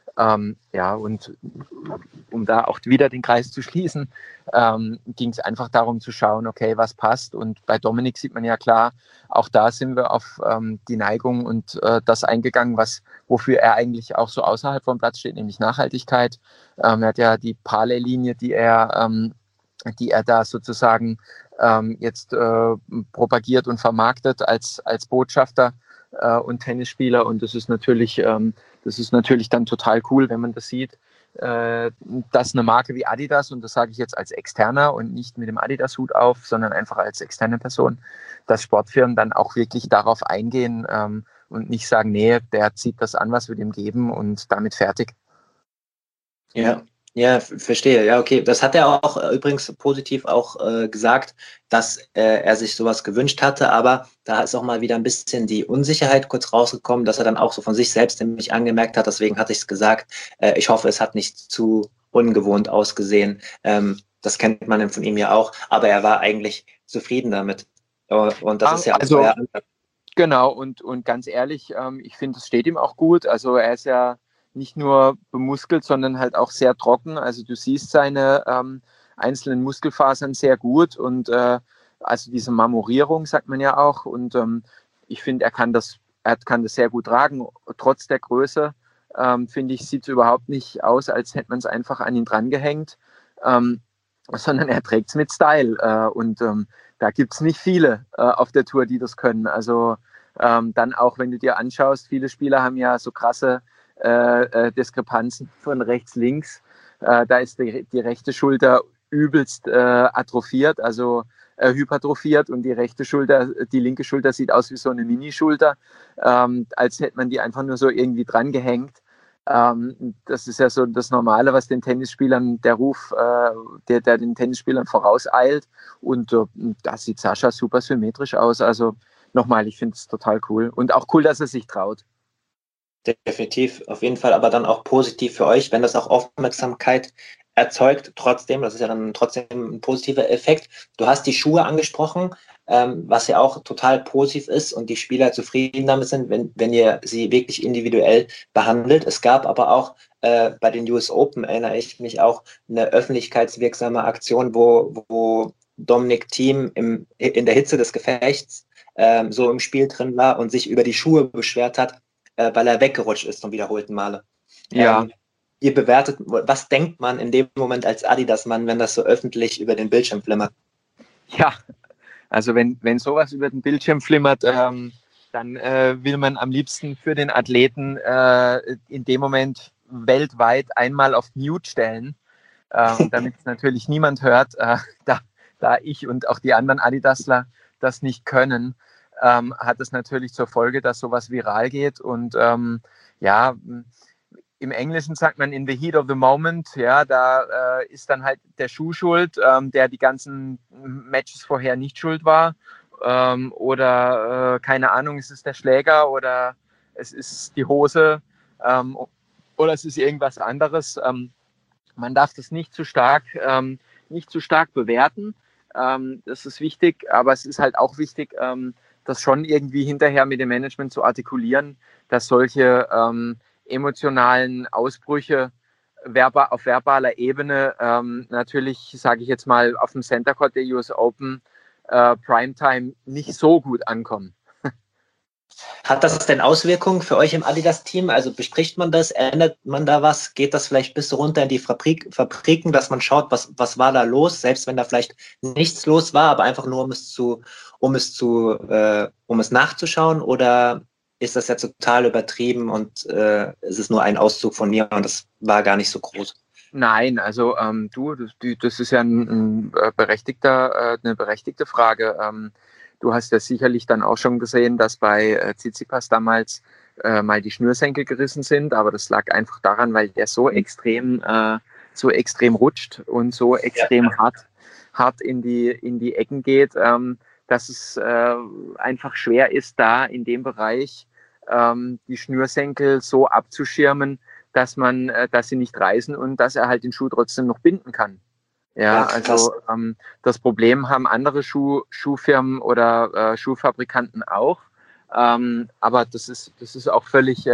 Und um da auch wieder den Kreis zu schließen, ging es einfach darum zu schauen, okay, was passt. Und bei Dominik sieht man ja klar, auch da sind wir auf die Neigung und das eingegangen, wofür er eigentlich auch so außerhalb vom Platz steht, nämlich Nachhaltigkeit. Er hat ja die Parley-Linie, die er da sozusagen jetzt propagiert und vermarktet als Botschafter und Tennisspieler. Und das ist natürlich dann total cool, wenn man das sieht, dass eine Marke wie Adidas, und das sage ich jetzt als Externer und nicht mit dem Adidas-Hut auf, sondern einfach als externe Person, dass Sportfirmen dann auch wirklich darauf eingehen und nicht sagen, nee, der zieht das an, was wir dem geben und damit fertig. Ja, verstehe. Ja, okay. Das hat er auch übrigens positiv auch gesagt, dass er sich sowas gewünscht hatte, aber da ist auch mal wieder ein bisschen die Unsicherheit kurz rausgekommen, dass er dann auch so von sich selbst nämlich angemerkt hat, deswegen hatte ich es gesagt, ich hoffe, es hat nicht zu ungewohnt ausgesehen. Das kennt man von ihm ja auch, aber er war eigentlich zufrieden damit. Und das ist ja auch euer Ansatz. Genau, und ganz ehrlich, ich finde, es steht ihm auch gut. Also er ist ja nicht nur bemuskelt, sondern halt auch sehr trocken. Also du siehst seine einzelnen Muskelfasern sehr gut und also diese Marmorierung sagt man ja auch. Und ich finde, er kann das sehr gut tragen. Trotz der Größe, finde ich, sieht es überhaupt nicht aus, als hätte man es einfach an ihn dran gehängt, sondern er trägt es mit Style. Und da gibt es nicht viele auf der Tour, die das können. Also dann auch, wenn du dir anschaust, viele Spieler haben ja so krasse Diskrepanzen von rechts, links. Da ist die rechte Schulter übelst atrophiert, also hypertrophiert, und die linke Schulter sieht aus wie so eine Minischulter, als hätte man die einfach nur so irgendwie dran gehängt. Das ist ja so das Normale, was den Tennisspielern, der Ruf, der den Tennisspielern vorauseilt. Und da sieht Sascha super symmetrisch aus. Also nochmal, ich finde es total cool. Und auch cool, dass er sich traut. Definitiv, auf jeden Fall, aber dann auch positiv für euch, wenn das auch Aufmerksamkeit erzeugt, trotzdem, das ist ja dann trotzdem ein positiver Effekt. Du hast die Schuhe angesprochen, was ja auch total positiv ist und die Spieler zufrieden damit sind, wenn ihr sie wirklich individuell behandelt. Es gab aber auch bei den US Open erinnere ich mich auch, eine öffentlichkeitswirksame Aktion, wo Dominic Thiem in der Hitze des Gefechts so im Spiel drin war und sich über die Schuhe beschwert hat, weil er weggerutscht ist zum wiederholten Male. Ja. Ihr bewertet, was denkt man in dem Moment als Adidas-Mann, wenn das so öffentlich über den Bildschirm flimmert? Ja, also wenn sowas über den Bildschirm flimmert, dann will man am liebsten für den Athleten in dem Moment weltweit einmal auf Mute stellen, damit es natürlich niemand hört, da ich und auch die anderen Adidasler das nicht können, hat es natürlich zur Folge, dass sowas viral geht. Und ja, im Englischen sagt man in the heat of the moment, ja, da ist dann halt der Schuh schuld, der die ganzen Matches vorher nicht schuld war. Oder keine Ahnung, es ist der Schläger oder es ist die Hose oder es ist irgendwas anderes. Man darf das nicht zu stark bewerten. Das ist wichtig, aber es ist halt auch wichtig, das schon irgendwie hinterher mit dem Management zu artikulieren, dass solche emotionalen Ausbrüche auf verbaler Ebene natürlich, sage ich jetzt mal, auf dem Center Court der US Open Primetime nicht so gut ankommen. Hat das denn Auswirkungen für euch im Adidas-Team? Also bespricht man das, ändert man da was? Geht das vielleicht bis runter in die Fabriken, dass man schaut, was war da los, selbst wenn da vielleicht nichts los war, aber einfach nur um es nachzuschauen? Oder ist das ja total übertrieben und es ist nur ein Auszug von mir und das war gar nicht so groß? Nein, also das ist ja eine berechtigte Frage. Du hast ja sicherlich dann auch schon gesehen, dass bei Tsitsipas damals mal die Schnürsenkel gerissen sind, aber das lag einfach daran, weil der so extrem rutscht und so extrem hart in die Ecken geht, dass es einfach schwer ist, da in dem Bereich die Schnürsenkel so abzuschirmen, dass sie nicht reißen und dass er halt den Schuh trotzdem noch binden kann. Ja, also das Problem haben andere Schuhfirmen oder Schuhfabrikanten auch, aber das ist auch völlig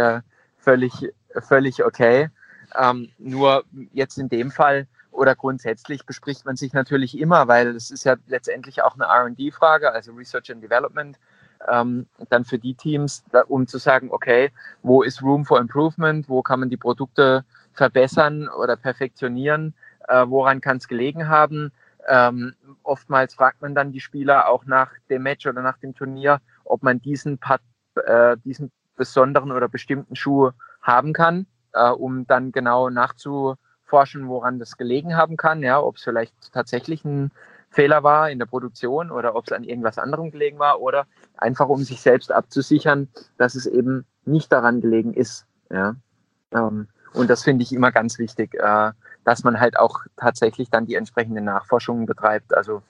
okay. Nur jetzt in dem Fall oder grundsätzlich bespricht man sich natürlich immer, weil das ist ja letztendlich auch eine R&D-Frage, also Research and Development, dann für die Teams, um zu sagen, okay, wo ist Room for Improvement, wo kann man die Produkte verbessern oder perfektionieren, woran kann es gelegen haben. Oftmals fragt man dann die Spieler auch nach dem Match oder nach dem Turnier, ob man diesen besonderen oder bestimmten Schuh haben kann, um dann genau nachzuforschen, woran das gelegen haben kann, ja, ob es vielleicht tatsächlich ein Fehler war in der Produktion oder ob es an irgendwas anderem gelegen war oder einfach um sich selbst abzusichern, dass es eben nicht daran gelegen ist. Ja. Und das finde ich immer ganz wichtig, dass man halt auch tatsächlich dann die entsprechenden Nachforschungen betreibt. Also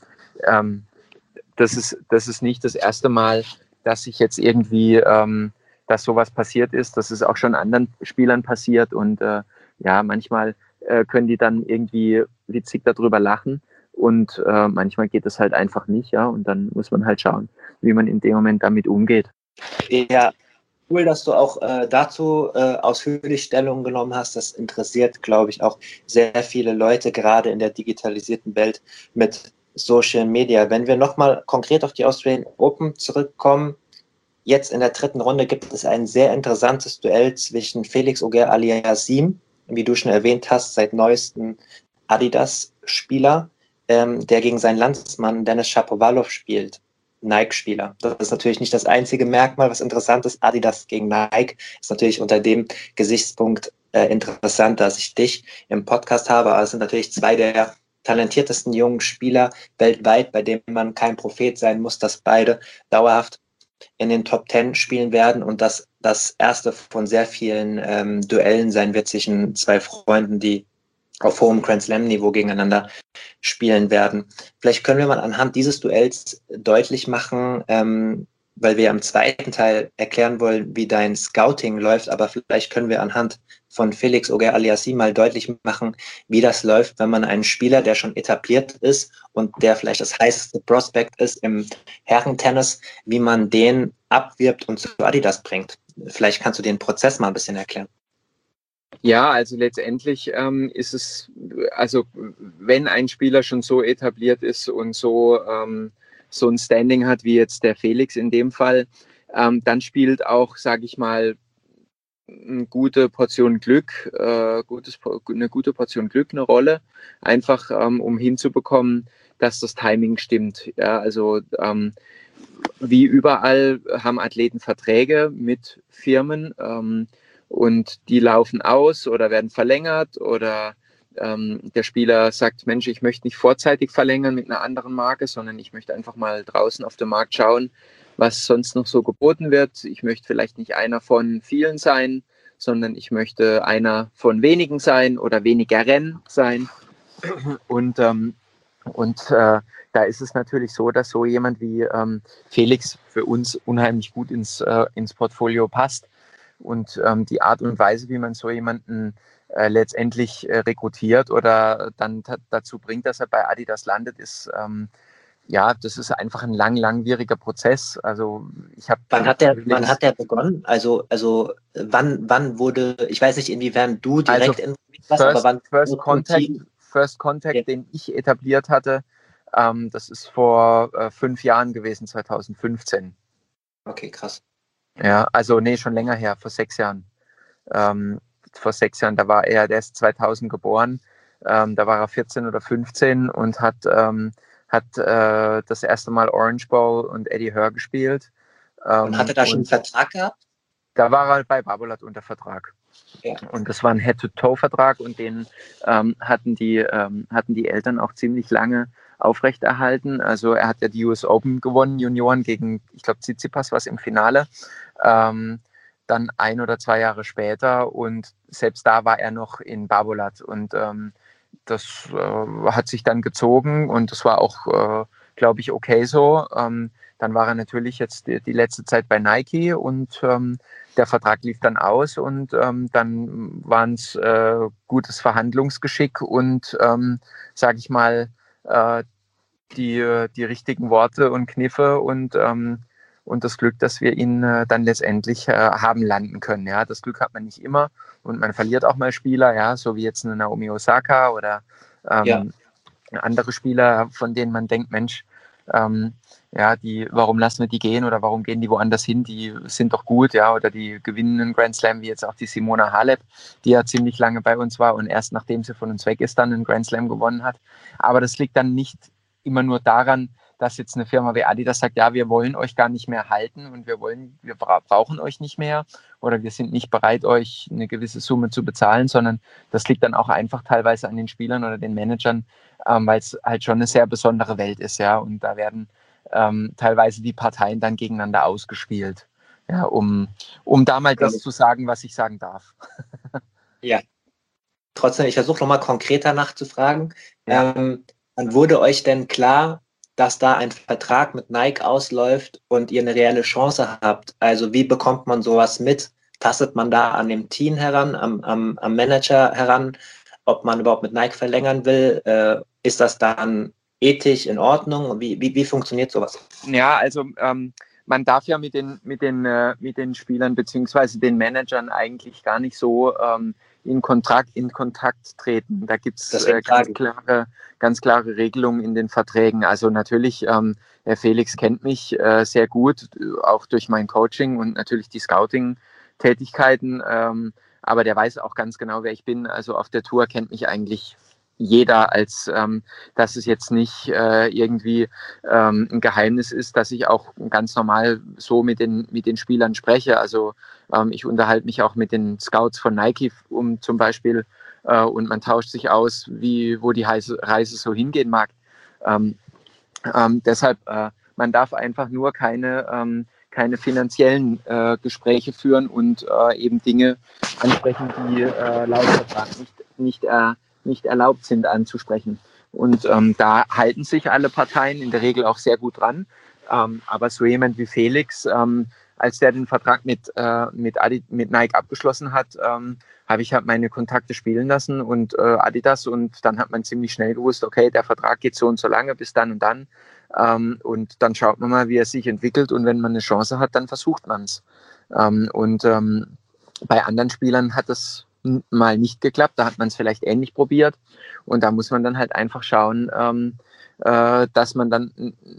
das ist nicht das erste Mal, dass sich jetzt irgendwie, dass sowas passiert ist. Das ist auch schon anderen Spielern passiert und ja, manchmal können die dann irgendwie witzig darüber lachen und manchmal geht es halt einfach nicht, ja, und dann muss man halt schauen, wie man in dem Moment damit umgeht. Ja, cool, dass du auch dazu ausführlich Stellung genommen hast. Das interessiert, glaube ich, auch sehr viele Leute, gerade in der digitalisierten Welt mit Social Media. Wenn wir nochmal konkret auf die Australian Open zurückkommen, jetzt in der dritten Runde gibt es ein sehr interessantes Duell zwischen Felix Auger-Aliassime, wie du schon erwähnt hast, seit neuestem Adidas-Spieler, der gegen seinen Landsmann Denis Shapovalov spielt. Nike-Spieler. Das ist natürlich nicht das einzige Merkmal, was interessant ist. Adidas gegen Nike ist natürlich unter dem Gesichtspunkt interessant, dass ich dich im Podcast habe. Aber es sind natürlich zwei der talentiertesten jungen Spieler weltweit, bei denen man kein Prophet sein muss, dass beide dauerhaft in den Top 10 spielen werden und dass das erste von sehr vielen Duellen sein wird zwischen zwei Freunden, die auf hohem Grand Slam-Niveau gegeneinander spielen werden. Vielleicht können wir mal anhand dieses Duells deutlich machen, weil wir im zweiten Teil erklären wollen, wie dein Scouting läuft, aber vielleicht können wir anhand von Felix Auger-Aliassime mal deutlich machen, wie das läuft, wenn man einen Spieler, der schon etabliert ist und der vielleicht das heißeste Prospect ist im Herrentennis, wie man den abwirbt und zu Adidas bringt. Vielleicht kannst du den Prozess mal ein bisschen erklären. Ja, also letztendlich ist es, also wenn ein Spieler schon so etabliert ist und so ein Standing hat wie jetzt der Felix in dem Fall, dann spielt auch, sage ich mal, eine gute Portion Glück, eine gute Portion Glück eine Rolle, einfach um hinzubekommen, dass das Timing stimmt. Ja, also wie überall haben Athleten Verträge mit Firmen und die laufen aus oder werden verlängert oder der Spieler sagt, Mensch, ich möchte nicht vorzeitig verlängern mit einer anderen Marke, sondern ich möchte einfach mal draußen auf dem Markt schauen, was sonst noch so geboten wird. Ich möchte vielleicht nicht einer von vielen sein, sondern ich möchte einer von wenigen sein oder wenigeren sein. Und da ist es natürlich so, dass so jemand wie Felix für uns unheimlich gut ins Portfolio passt. Und die Art und Weise, wie man so jemanden letztendlich rekrutiert oder dann dazu bringt, dass er bei Adidas landet, ist ja, das ist einfach ein langwieriger Prozess. Also ich habe. Wann hat der begonnen? Also wann wurde, ich weiß nicht, inwiefern du direkt involviert warst, aber wann First Contact, den ich etabliert hatte, das ist vor 5 Jahren gewesen, 2015. Okay, krass. Ja, also nee, schon länger her, vor 6 Jahren. Vor 6 Jahren, der ist 2000 geboren, da war er 14 oder 15 und hat das erste Mal Orange Bowl und Eddie Hör gespielt. Und hat er da schon einen Vertrag gehabt? Da war er bei Babolat unter Vertrag. Ja. Und das war ein Head-to-Toe-Vertrag und den hatten die Eltern auch ziemlich lange aufrechterhalten. Also er hat ja die US Open gewonnen, Junioren gegen, ich glaube, Tsitsipas war es im Finale. Dann 1 oder 2 Jahre später und selbst da war er noch in Babolat und das hat sich dann gezogen und das war auch, glaube ich, okay so. Dann war er natürlich jetzt die letzte Zeit bei Nike und der Vertrag lief dann aus und dann waren es gutes Verhandlungsgeschick und, sage ich mal, die richtigen Worte und Kniffe und das Glück, dass wir ihn dann letztendlich haben landen können. Ja, das Glück hat man nicht immer und man verliert auch mal Spieler, ja, so wie jetzt eine Naomi Osaka oder andere Spieler, von denen man denkt, Mensch, ja, warum lassen wir die gehen oder warum gehen die woanders hin? Die sind doch gut, ja, oder die gewinnen einen Grand Slam, wie jetzt auch die Simona Halep, die ja ziemlich lange bei uns war und erst nachdem sie von uns weg ist, dann einen Grand Slam gewonnen hat. Aber das liegt dann nicht immer nur daran, dass jetzt eine Firma wie Adidas sagt, ja, wir wollen euch gar nicht mehr halten und wir brauchen euch nicht mehr oder wir sind nicht bereit, euch eine gewisse Summe zu bezahlen, sondern das liegt dann auch einfach teilweise an den Spielern oder den Managern, weil es halt schon eine sehr besondere Welt ist, ja, und da werden teilweise die Parteien dann gegeneinander ausgespielt, ja, um da mal das zu sagen, was ich sagen darf. Ja, trotzdem, ich versuche nochmal konkreter nachzufragen. Ja. Wann wurde euch denn klar, dass da ein Vertrag mit Nike ausläuft und ihr eine reelle Chance habt? Also wie bekommt man sowas mit? Tastet man da an dem Team heran, am Manager heran, ob man überhaupt mit Nike verlängern will? Ist das dann ethisch in Ordnung? Wie funktioniert sowas? Ja, also man darf ja mit den Spielern beziehungsweise den Managern eigentlich gar nicht so in Kontakt treten. Da gibt es ganz klare Regelungen in den Verträgen. Also natürlich, Herr Felix kennt mich sehr gut, auch durch mein Coaching und natürlich die Scouting-Tätigkeiten. Aber der weiß auch ganz genau, wer ich bin. Also auf der Tour kennt mich eigentlich jeder, als dass es jetzt nicht irgendwie ein Geheimnis ist, dass ich auch ganz normal so mit den Spielern spreche. Also ich unterhalte mich auch mit den Scouts von Nike zum Beispiel und man tauscht sich aus, wo die Reise so hingehen mag. Deshalb, man darf einfach nur keine finanziellen Gespräche führen und eben Dinge ansprechen, die laut Vertrag nicht erlaubt sind anzusprechen. Und da halten sich alle Parteien in der Regel auch sehr gut dran. Aber so jemand wie Felix, als der den Vertrag mit Nike abgeschlossen hat, habe ich halt meine Kontakte spielen lassen und Adidas und dann hat man ziemlich schnell gewusst, okay, der Vertrag geht so und so lange bis dann und dann. Und dann schaut man mal, wie er sich entwickelt und wenn man eine Chance hat, dann versucht man es. Bei anderen Spielern hat es mal nicht geklappt, da hat man es vielleicht ähnlich probiert und da muss man dann halt einfach schauen, dass man dann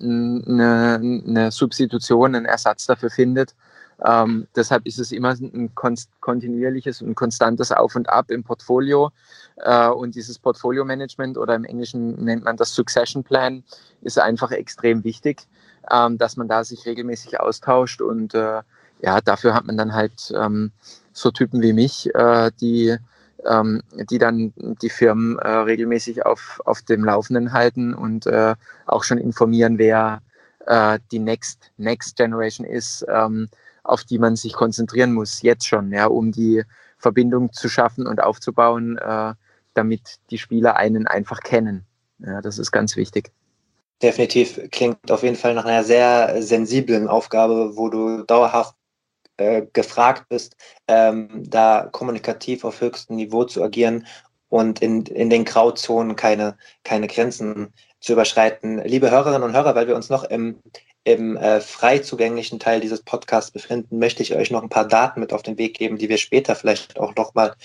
eine Substitution, einen Ersatz dafür findet. Deshalb ist es immer ein kontinuierliches und konstantes Auf und Ab im Portfolio. Und dieses Portfolio-Management oder im Englischen nennt man das Succession Plan, ist einfach extrem wichtig, dass man da sich regelmäßig austauscht. Und ja, dafür hat man dann halt so Typen wie mich, die dann die Firmen regelmäßig auf dem Laufenden halten und auch schon informieren, wer die Next Generation ist, auf die man sich konzentrieren muss, jetzt schon, ja, um die Verbindung zu schaffen und aufzubauen, damit die Spieler einen einfach kennen. Ja, das ist ganz wichtig. Definitiv, klingt auf jeden Fall nach einer sehr sensiblen Aufgabe, wo du dauerhaft gefragt bist, da kommunikativ auf höchstem Niveau zu agieren und in den Grauzonen keine Grenzen zu überschreiten. Liebe Hörerinnen und Hörer, weil wir uns noch im frei zugänglichen Teil dieses Podcasts befinden, möchte ich euch noch ein paar Daten mit auf den Weg geben, die wir später vielleicht auch nochmal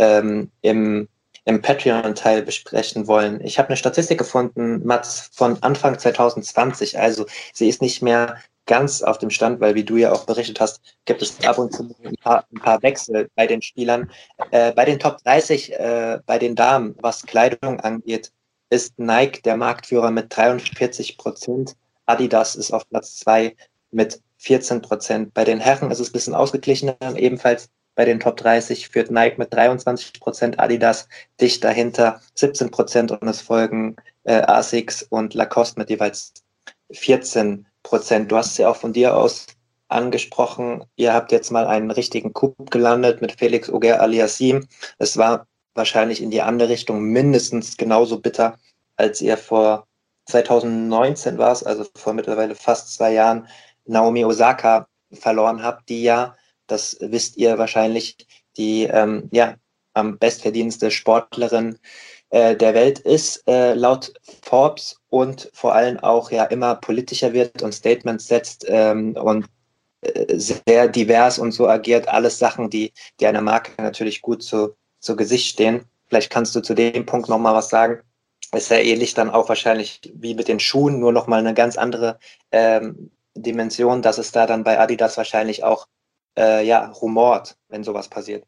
im Patreon-Teil besprechen wollen. Ich habe eine Statistik gefunden, Mats, von Anfang 2020. Also sie ist nicht mehr ganz auf dem Stand, weil, wie du ja auch berichtet hast, gibt es ab und zu ein paar Wechsel bei den Spielern. Bei den Top 30, bei den Damen, was Kleidung angeht, ist Nike der Marktführer mit 43%. Adidas ist auf Platz 2 mit 14%. Bei den Herren ist es ein bisschen ausgeglichener, ebenfalls bei den Top 30 führt Nike mit 23%, Adidas dicht dahinter 17% und es folgen Asics und Lacoste mit jeweils 14%. Du hast es ja auch von dir aus angesprochen, ihr habt jetzt mal einen richtigen Coup gelandet mit Felix Auger-Aliassime. Es war wahrscheinlich in die andere Richtung mindestens genauso bitter, als ihr vor 2019 war es, also vor mittlerweile fast 2 Jahren, Naomi Osaka verloren habt, die ja, das wisst ihr wahrscheinlich, die am bestverdienste Sportlerin der Welt ist, laut Forbes, und vor allem auch ja immer politischer wird und Statements setzt und sehr divers und so agiert. Alles Sachen, die einer Marke natürlich gut zu Gesicht stehen. Vielleicht kannst du zu dem Punkt nochmal was sagen. Ist ja ähnlich dann auch wahrscheinlich wie mit den Schuhen, nur nochmal eine ganz andere Dimension, dass es da dann bei Adidas wahrscheinlich auch rumort, wenn sowas passiert.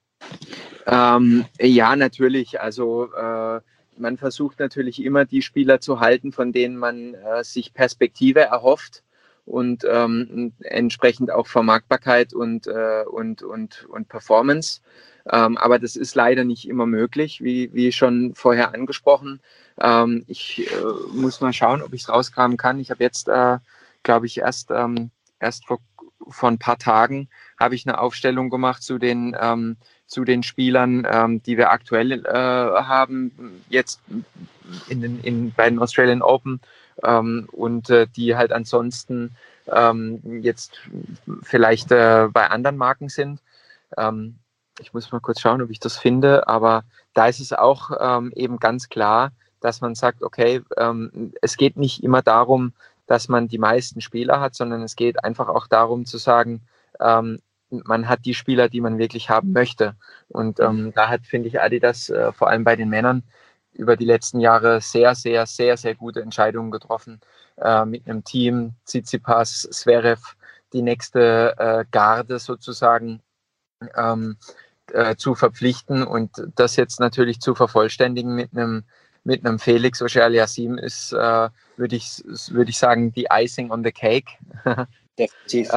Ja, natürlich. Also man versucht natürlich immer, die Spieler zu halten, von denen man sich Perspektive erhofft und entsprechend auch Vermarktbarkeit und Performance. Aber das ist leider nicht immer möglich, wie schon vorher angesprochen. Ich muss mal schauen, ob ich es rauskramen kann. Ich habe jetzt, glaube ich, erst vor ein paar Tagen habe ich eine Aufstellung gemacht zu den Spielern, die wir aktuell haben, jetzt bei den Australian Open und die halt ansonsten jetzt vielleicht bei anderen Marken sind. Ich muss mal kurz schauen, ob ich das finde, aber da ist es auch eben ganz klar, dass man sagt, okay, es geht nicht immer darum, dass man die meisten Spieler hat, sondern es geht einfach auch darum zu sagen, man hat die Spieler, die man wirklich haben möchte. Und da hat, finde ich, Adidas vor allem bei den Männern über die letzten Jahre sehr, sehr, sehr, sehr gute Entscheidungen getroffen. Mit einem Team, Tsitsipas, Zverev, die nächste Garde sozusagen zu verpflichten und das jetzt natürlich zu vervollständigen mit einem Felix Auger-Aliassime ist, würde ich sagen, die Icing on the Cake. Definitiv.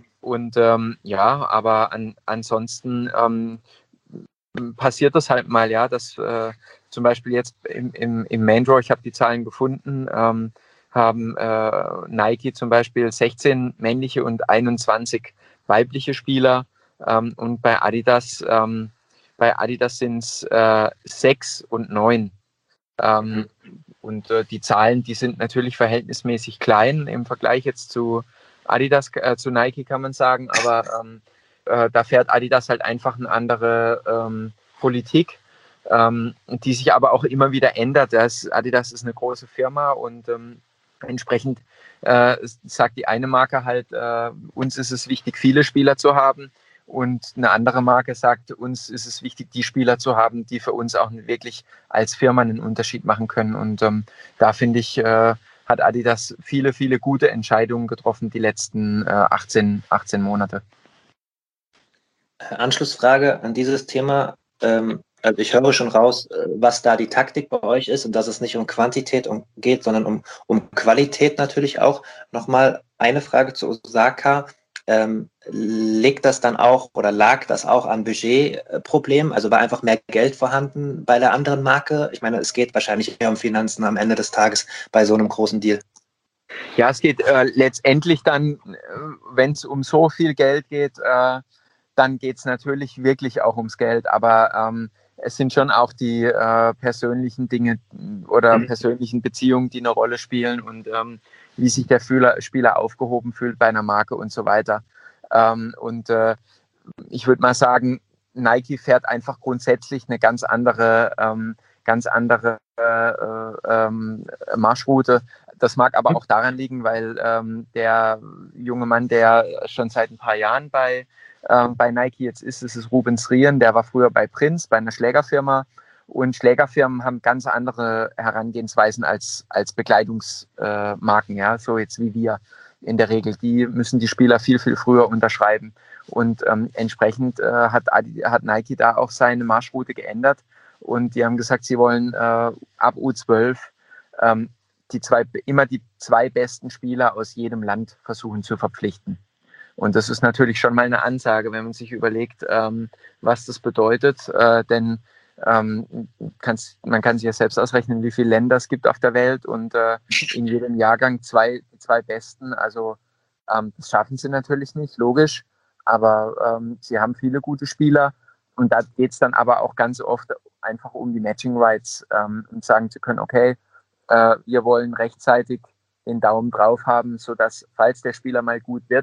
Aber ansonsten passiert das halt mal, ja, dass zum Beispiel jetzt im Main Draw, ich habe die Zahlen gefunden, haben Nike zum Beispiel 16 männliche und 21 weibliche Spieler und bei Adidas sind es 6 und 9. Und die Zahlen, die sind natürlich verhältnismäßig klein im Vergleich jetzt zu Adidas, zu Nike kann man sagen, aber da fährt Adidas halt einfach eine andere Politik, die sich aber auch immer wieder ändert. Adidas ist eine große Firma und entsprechend sagt die eine Marke halt, uns ist es wichtig, viele Spieler zu haben und eine andere Marke sagt, uns ist es wichtig, die Spieler zu haben, die für uns auch wirklich als Firma einen Unterschied machen können. Und da finde ich, hat Adidas viele, viele gute Entscheidungen getroffen die letzten 18 Monate. Anschlussfrage an dieses Thema. Also ich höre schon raus, was da die Taktik bei euch ist und dass es nicht um Quantität geht, sondern um Qualität natürlich auch. Nochmal eine Frage zu Osaka. Liegt das dann auch oder lag das auch an Budgetproblemen? Also war einfach mehr Geld vorhanden bei der anderen Marke? Ich meine, es geht wahrscheinlich eher um Finanzen am Ende des Tages bei so einem großen Deal. Ja, es geht letztendlich dann, wenn es um so viel Geld geht, dann geht es natürlich wirklich auch ums Geld. Aber es sind schon auch die persönlichen Dinge oder persönlichen Beziehungen, die eine Rolle spielen und wie sich der Spieler aufgehoben fühlt bei einer Marke und so weiter. Ich würde mal sagen, Nike fährt einfach grundsätzlich eine ganz andere Marschroute. Das mag aber auch daran liegen, weil der junge Mann, der schon seit ein paar Jahren bei Nike jetzt ist es Ruben Srian, der war früher bei Prince, bei einer Schlägerfirma. Und Schlägerfirmen haben ganz andere Herangehensweisen als Bekleidungsmarken, ja, so jetzt wie wir in der Regel. Die müssen die Spieler viel, viel früher unterschreiben. Und entsprechend hat Nike da auch seine Marschroute geändert. Und die haben gesagt, sie wollen ab U12 immer die zwei besten Spieler aus jedem Land versuchen zu verpflichten. Und das ist natürlich schon mal eine Ansage, wenn man sich überlegt, was das bedeutet. Denn man kann sich ja selbst ausrechnen, wie viele Länder es gibt auf der Welt und in jedem Jahrgang zwei Besten. Also das schaffen sie natürlich nicht, logisch. Aber sie haben viele gute Spieler. Und da geht es dann aber auch ganz oft einfach um die Matching Rights und sagen zu können, okay, wir wollen rechtzeitig den Daumen drauf haben, sodass, falls der Spieler mal gut wird,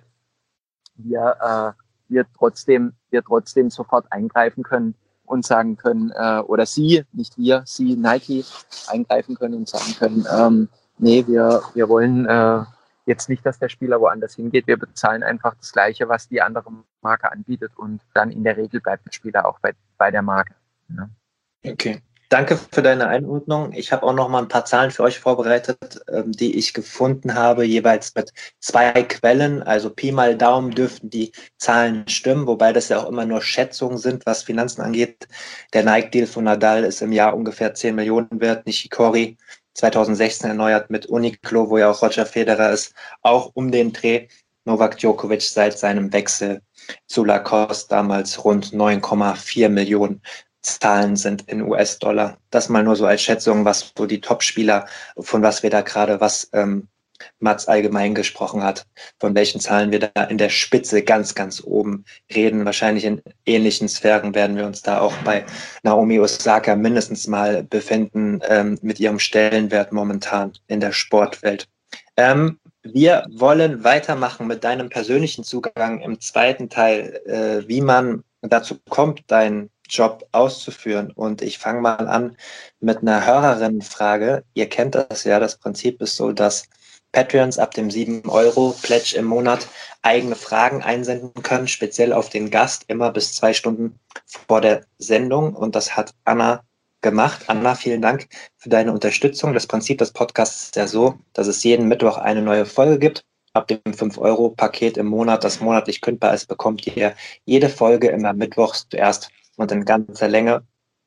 wir trotzdem sofort eingreifen können und sagen können, oder sie, nicht wir, sie, Nike, eingreifen können und sagen können, nee, wir wollen jetzt nicht, dass der Spieler woanders hingeht. Wir bezahlen einfach das Gleiche, was die andere Marke anbietet und dann in der Regel bleibt der Spieler auch bei der Marke. Ja. Okay. Danke für deine Einordnung. Ich habe auch noch mal ein paar Zahlen für euch vorbereitet, die ich gefunden habe, jeweils mit 2 Quellen. Also Pi mal Daumen dürften die Zahlen stimmen, wobei das ja auch immer nur Schätzungen sind, was Finanzen angeht. Der Nike-Deal von Nadal ist im Jahr ungefähr 10 Millionen wert. Nishikori 2016 erneuert mit Uniqlo, wo ja auch Roger Federer ist, auch um den Dreh. Novak Djokovic seit seinem Wechsel zu Lacoste damals rund 9,4 Millionen. Zahlen sind in US-Dollar. Das mal nur so als Schätzung, was so die Top-Spieler, von was wir da gerade, was Mats allgemein gesprochen hat, von welchen Zahlen wir da in der Spitze ganz, ganz oben reden. Wahrscheinlich in ähnlichen Sphären werden wir uns da auch bei Naomi Osaka mindestens mal befinden, mit ihrem Stellenwert momentan in der Sportwelt. Wir wollen weitermachen mit deinem persönlichen Zugang im zweiten Teil, wie man dazu kommt, deinen Job auszuführen. Und ich fange mal an mit einer Hörerinnenfrage. Ihr kennt das ja, das Prinzip ist so, dass Patreons ab dem 7-Euro-Pledge im Monat eigene Fragen einsenden können, speziell auf den Gast, immer bis 2 Stunden vor der Sendung. Und das hat Anna gemacht. Anna, vielen Dank für deine Unterstützung. Das Prinzip des Podcasts ist ja so, dass es jeden Mittwoch eine neue Folge gibt. Ab dem 5-Euro-Paket im Monat, das monatlich kündbar ist, bekommt ihr jede Folge immer mittwochs zuerst und in ganzer Länge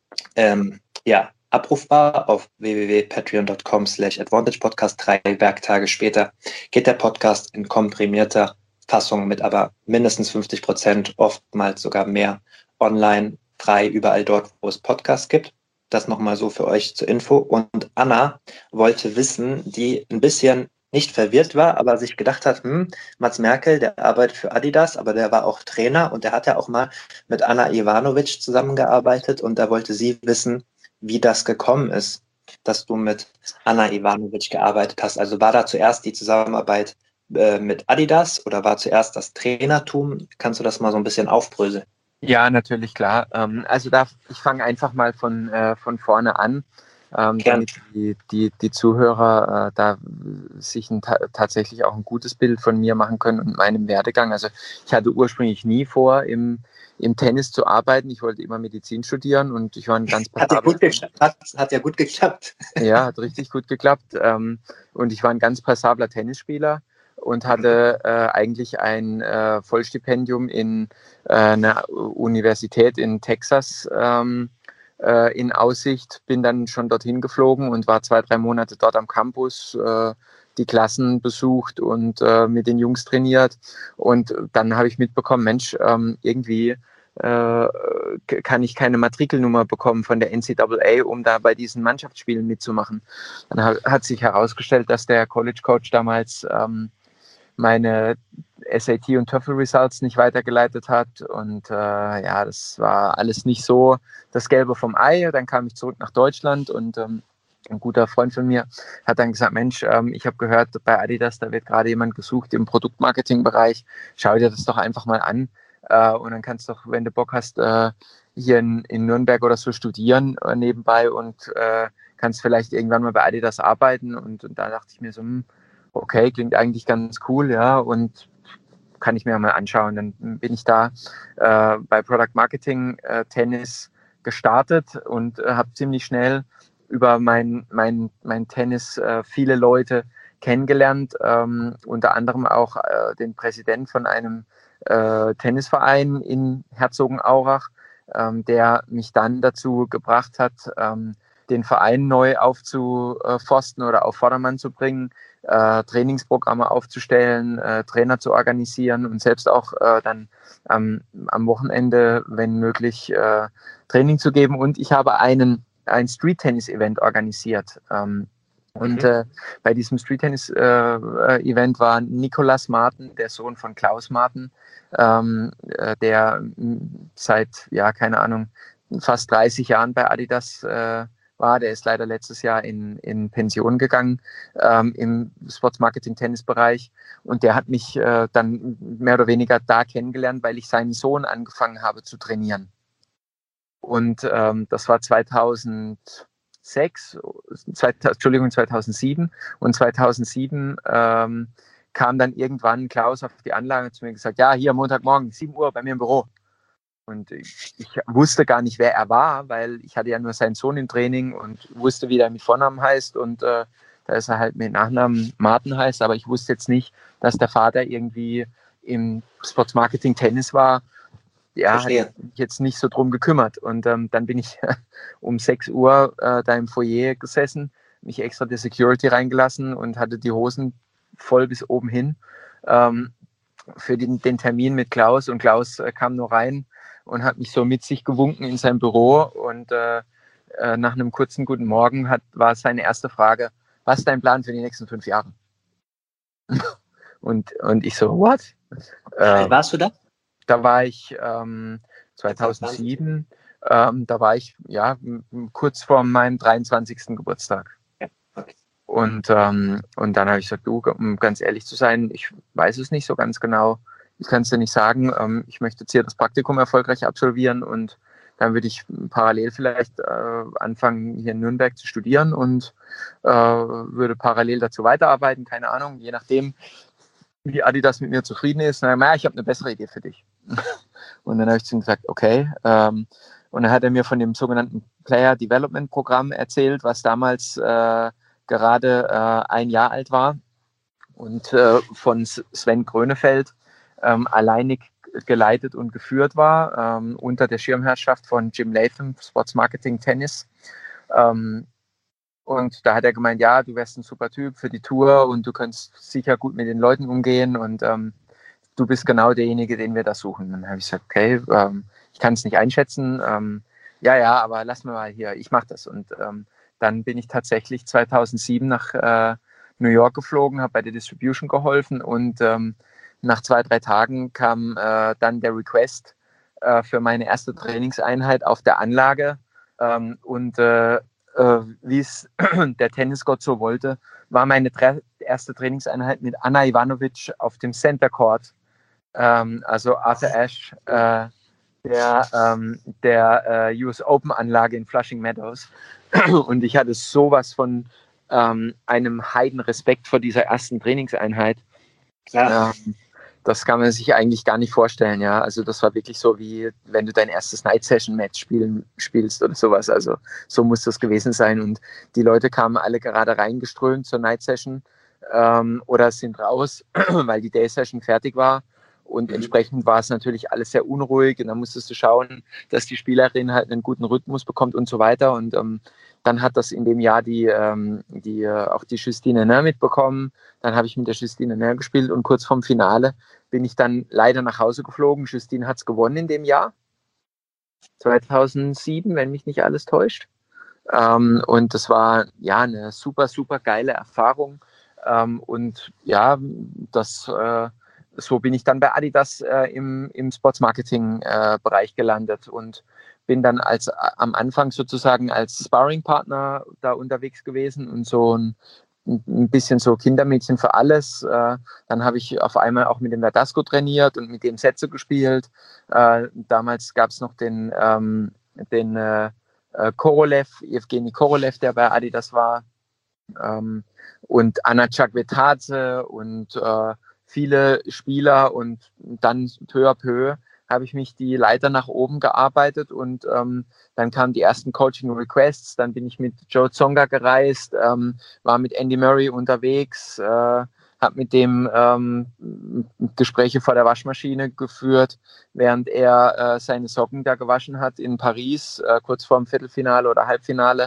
abrufbar auf www.patreon.com/advantagepodcast. 3 Werktage später geht der Podcast in komprimierter Fassung mit aber mindestens 50%, oftmals sogar mehr, online, frei, überall dort, wo es Podcasts gibt. Das nochmal so für euch zur Info. Und Anna wollte wissen, die ein bisschen nicht verwirrt war, aber sich gedacht hat, Mats Merkel, der arbeitet für Adidas, aber der war auch Trainer und der hat ja auch mal mit Ana Ivanovic zusammengearbeitet und da wollte sie wissen, wie das gekommen ist, dass du mit Ana Ivanovic gearbeitet hast. Also war da zuerst die Zusammenarbeit mit Adidas oder war zuerst das Trainertum? Kannst du das mal so ein bisschen aufbröseln? Ja, natürlich, klar. Ich fange einfach mal von vorne an. damit die Zuhörer da sich tatsächlich auch ein gutes Bild von mir machen können und meinem Werdegang. Also ich hatte ursprünglich nie vor, im Tennis zu arbeiten. Ich wollte immer Medizin studieren und ich war ein ganz passabler... Hat ja gut geklappt. Ja, hat richtig gut geklappt. Und ich war ein ganz passabler Tennisspieler und hatte eigentlich ein Vollstipendium in einer Universität in Texas in Aussicht. Bin dann schon dorthin geflogen und war 2-3 Monate dort am Campus, die Klassen besucht und mit den Jungs trainiert. Und dann habe ich mitbekommen, Mensch, irgendwie kann ich keine Matrikelnummer bekommen von der NCAA, um da bei diesen Mannschaftsspielen mitzumachen. Dann hat sich herausgestellt, dass der College Coach damals meine SAT und TOEFL Results nicht weitergeleitet hat und ja, das war alles nicht so das Gelbe vom Ei. Dann kam ich zurück nach Deutschland und ein guter Freund von mir hat dann gesagt, Mensch, ich habe gehört, bei Adidas, da wird gerade jemand gesucht im Produktmarketing-Bereich, schau dir das doch einfach mal an und dann kannst du doch, wenn du Bock hast, hier in Nürnberg oder so studieren nebenbei und kannst vielleicht irgendwann mal bei Adidas arbeiten und da dachte ich mir so, okay, klingt eigentlich ganz cool, ja, und kann ich mir mal anschauen. Dann bin ich da bei Product Marketing Tennis gestartet und habe ziemlich schnell über mein Tennis viele Leute kennengelernt, unter anderem auch den Präsident von einem Tennisverein in Herzogenaurach, der mich dann dazu gebracht hat, den Verein neu aufzuforsten oder auf Vordermann zu bringen, Trainingsprogramme aufzustellen, Trainer zu organisieren und selbst auch dann am Wochenende, wenn möglich, Training zu geben. Und ich habe ein Street-Tennis-Event organisiert. Und bei diesem Street-Tennis-Event war Nicolas Marten, der Sohn von Klaus Marten, der seit, ja, keine Ahnung, fast 30 Jahren bei Adidas war. Der ist leider letztes Jahr in Pension gegangen im Sports-Marketing-Tennis-Bereich. Und der hat mich dann mehr oder weniger da kennengelernt, weil ich seinen Sohn angefangen habe zu trainieren. Und das war 2007. Und 2007 kam dann irgendwann Klaus auf die Anlage und zu mir gesagt, ja, hier Montagmorgen, 7 Uhr bei mir im Büro. Und ich wusste gar nicht, wer er war, weil ich hatte ja nur seinen Sohn im Training und wusste, wie der mit Vornamen heißt. Und da ist er halt mit Nachnamen Martin heißt. Aber ich wusste jetzt nicht, dass der Vater irgendwie im Sportsmarketing Tennis war. Ja, hat mich jetzt nicht so drum gekümmert. Und dann bin ich um 6 Uhr da im Foyer gesessen, mich extra die Security reingelassen und hatte die Hosen voll bis oben hin für den Termin mit Klaus. Und Klaus kam nur rein und hat mich so mit sich gewunken in sein Büro. Und nach einem kurzen Guten Morgen war seine erste Frage, was ist dein Plan für die nächsten 5 Jahre? und ich so, what? Warst du da? Da war ich 2007, da war ich ja kurz vor meinem 23. Geburtstag. Ja, okay. Und dann habe ich gesagt, du, um ganz ehrlich zu sein, ich weiß es nicht so ganz genau. Ich kann es dir nicht sagen. Ich möchte jetzt hier das Praktikum erfolgreich absolvieren und dann würde ich parallel vielleicht anfangen, hier in Nürnberg zu studieren und würde parallel dazu weiterarbeiten. Keine Ahnung, je nachdem, wie Adidas mit mir zufrieden ist. Na, ich habe eine bessere Idee für dich. Und dann habe ich zu ihm gesagt, okay. Und dann hat er mir von dem sogenannten Player Development Programm erzählt, was damals gerade 1 Jahr alt war und von Sven Grönefeld alleinig geleitet und geführt war, unter der Schirmherrschaft von Jim Latham, Sports Marketing Tennis. Und da hat er gemeint, ja, du wärst ein super Typ für die Tour und du kannst sicher gut mit den Leuten umgehen und du bist genau derjenige, den wir da suchen. Dann habe ich gesagt, okay, ich kann es nicht einschätzen. Ja, aber lass mir mal hier, ich mache das. Und dann bin ich tatsächlich 2007 nach New York geflogen, habe bei der Distribution geholfen und nach 2-3 Tagen kam dann der Request für meine erste Trainingseinheit auf der Anlage und wie es der Tennisgott so wollte, war meine erste Trainingseinheit mit Anna Ivanovic auf dem Center Court. Also Arthur Ashe der US Open Anlage in Flushing Meadows. Und ich hatte sowas von einem Heidenrespekt vor dieser ersten Trainingseinheit. Klar. Das kann man sich eigentlich gar nicht vorstellen, ja. Also das war wirklich so, wie wenn du dein erstes Night-Session-Match spielst oder sowas. Also so muss das gewesen sein. Und die Leute kamen alle gerade reingeströmt zur Night-Session oder sind raus, weil die Day-Session fertig war. Und entsprechend war es natürlich alles sehr unruhig. Und dann musstest du schauen, dass die Spielerin halt einen guten Rhythmus bekommt und so weiter. Und dann hat das in dem Jahr auch die Justine Henin mitbekommen. Dann habe ich mit der Justine Henin gespielt und kurz vorm Finale bin ich dann leider nach Hause geflogen. Justine hat es gewonnen in dem Jahr, 2007, wenn mich nicht alles täuscht. Und das war ja eine super, super geile Erfahrung. Und ja, so bin ich dann bei Adidas im Sports-Marketing-Bereich gelandet und bin dann am Anfang sozusagen als Sparring-Partner da unterwegs gewesen und so ein bisschen so Kindermädchen für alles. Dann habe ich auf einmal auch mit dem Verdasco trainiert und mit dem Sätze gespielt. Damals gab es noch den Korolev, Evgeny Korolev, der bei Adidas war, und Anna Chakvetadze und viele Spieler, und dann peu à peu habe ich mich die Leiter nach oben gearbeitet und dann kamen die ersten Coaching-Requests, dann bin ich mit Joe Tsonga gereist, war mit Andy Murray unterwegs, habe mit dem Gespräche vor der Waschmaschine geführt, während er seine Socken da gewaschen hat in Paris, kurz vor dem Viertelfinale oder Halbfinale.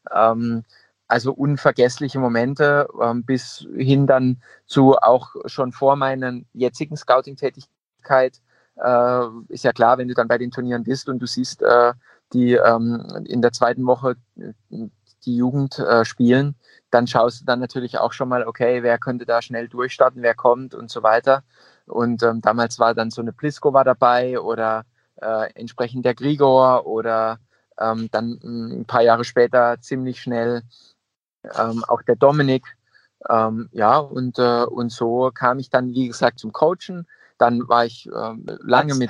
Also unvergessliche Momente, bis hin dann zu auch schon vor meiner jetzigen Scouting-Tätigkeit. Ist ja klar, wenn du dann bei den Turnieren bist und du siehst die in der zweiten Woche die Jugend spielen, dann schaust du dann natürlich auch schon mal, okay, wer könnte da schnell durchstarten, wer kommt und so weiter. Und damals war dann so eine Pliskova dabei oder entsprechend der Grigor oder dann ein paar Jahre später ziemlich schnell auch der Dominik. Ja, und so kam ich dann, wie gesagt, zum Coachen. Dann war ich lange mit.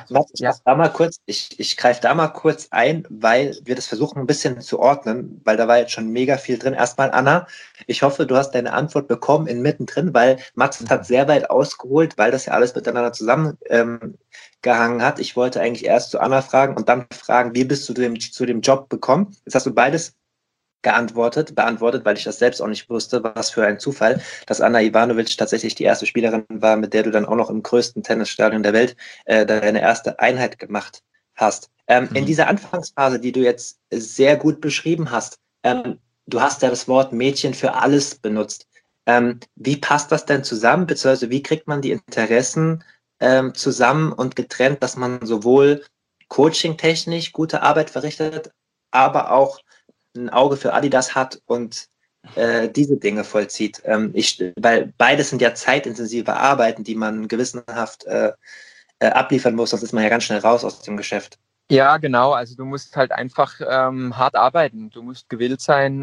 Ich greife da mal kurz ein, weil wir das versuchen ein bisschen zu ordnen, weil da war jetzt schon mega viel drin. Erstmal, Anna, ich hoffe, du hast deine Antwort bekommen in mittendrin, weil Mats hat sehr weit ausgeholt, weil das ja alles miteinander zusammengehangen hat. Ich wollte eigentlich erst zu Anna fragen und dann fragen, wie bist du zu dem Job gekommen? Jetzt hast du beides beantwortet, weil ich das selbst auch nicht wusste, was für ein Zufall, dass Anna Ivanovic tatsächlich die erste Spielerin war, mit der du dann auch noch im größten Tennisstadion der Welt deine erste Einheit gemacht hast. In dieser Anfangsphase, die du jetzt sehr gut beschrieben hast, du hast ja das Wort Mädchen für alles benutzt. Wie passt das denn zusammen, beziehungsweise wie kriegt man die Interessen zusammen und getrennt, dass man sowohl coaching-technisch gute Arbeit verrichtet, aber auch ein Auge für Adidas hat und diese Dinge vollzieht. Weil beides sind ja zeitintensive Arbeiten, die man gewissenhaft abliefern muss, sonst ist man ja ganz schnell raus aus dem Geschäft. Ja, genau. Also du musst halt einfach hart arbeiten. Du musst gewillt sein,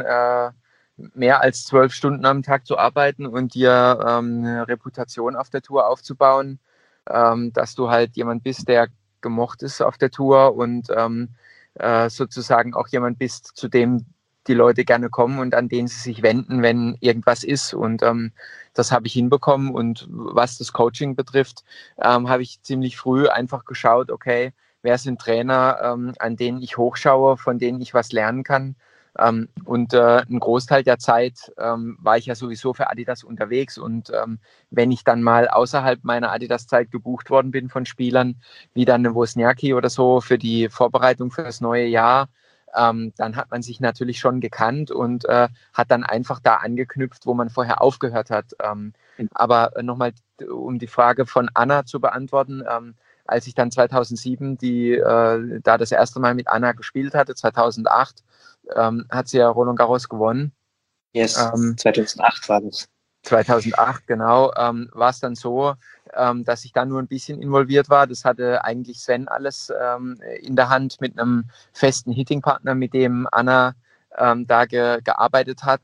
mehr als 12 Stunden am Tag zu arbeiten und dir eine Reputation auf der Tour aufzubauen, dass du halt jemand bist, der gemocht ist auf der Tour und sozusagen auch jemand bist, zu dem die Leute gerne kommen und an den sie sich wenden, wenn irgendwas ist. Und das habe ich hinbekommen. Und was das Coaching betrifft, habe ich ziemlich früh einfach geschaut, okay, wer sind Trainer, an denen ich hochschaue, von denen ich was lernen kann. Und einen Großteil der Zeit war ich ja sowieso für Adidas unterwegs. Und wenn ich dann mal außerhalb meiner Adidas-Zeit gebucht worden bin von Spielern, wie dann eine Wozniacki oder so für die Vorbereitung für das neue Jahr, dann hat man sich natürlich schon gekannt und hat dann einfach da angeknüpft, wo man vorher aufgehört hat. Aber nochmal, um die Frage von Anna zu beantworten, als ich dann 2007 da das erste Mal mit Anna gespielt hatte, 2008, hat sie ja Roland Garros gewonnen. Yes, 2008 war das. 2008, genau, war es dann so, dass ich da nur ein bisschen involviert war. Das hatte eigentlich Sven alles in der Hand mit einem festen Hitting-Partner, mit dem Anna da gearbeitet hat.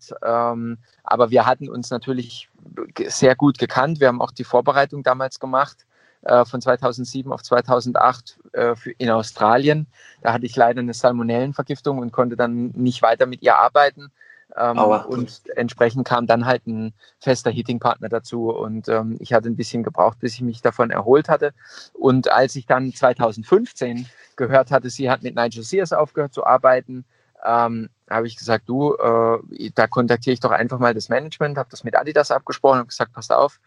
Aber wir hatten uns natürlich sehr gut gekannt. Wir haben auch die Vorbereitung damals gemacht. von 2007 auf 2008 in Australien. Da hatte ich leider eine Salmonellenvergiftung und konnte dann nicht weiter mit ihr arbeiten. Und entsprechend kam dann halt ein fester Hitting-Partner dazu und ich hatte ein bisschen gebraucht, bis ich mich davon erholt hatte. Und als ich dann 2015 gehört hatte, sie hat mit Nigel Sears aufgehört zu arbeiten, habe ich gesagt, du, da kontaktiere ich doch einfach mal das Management, habe das mit Adidas abgesprochen, habe gesagt, passt auf,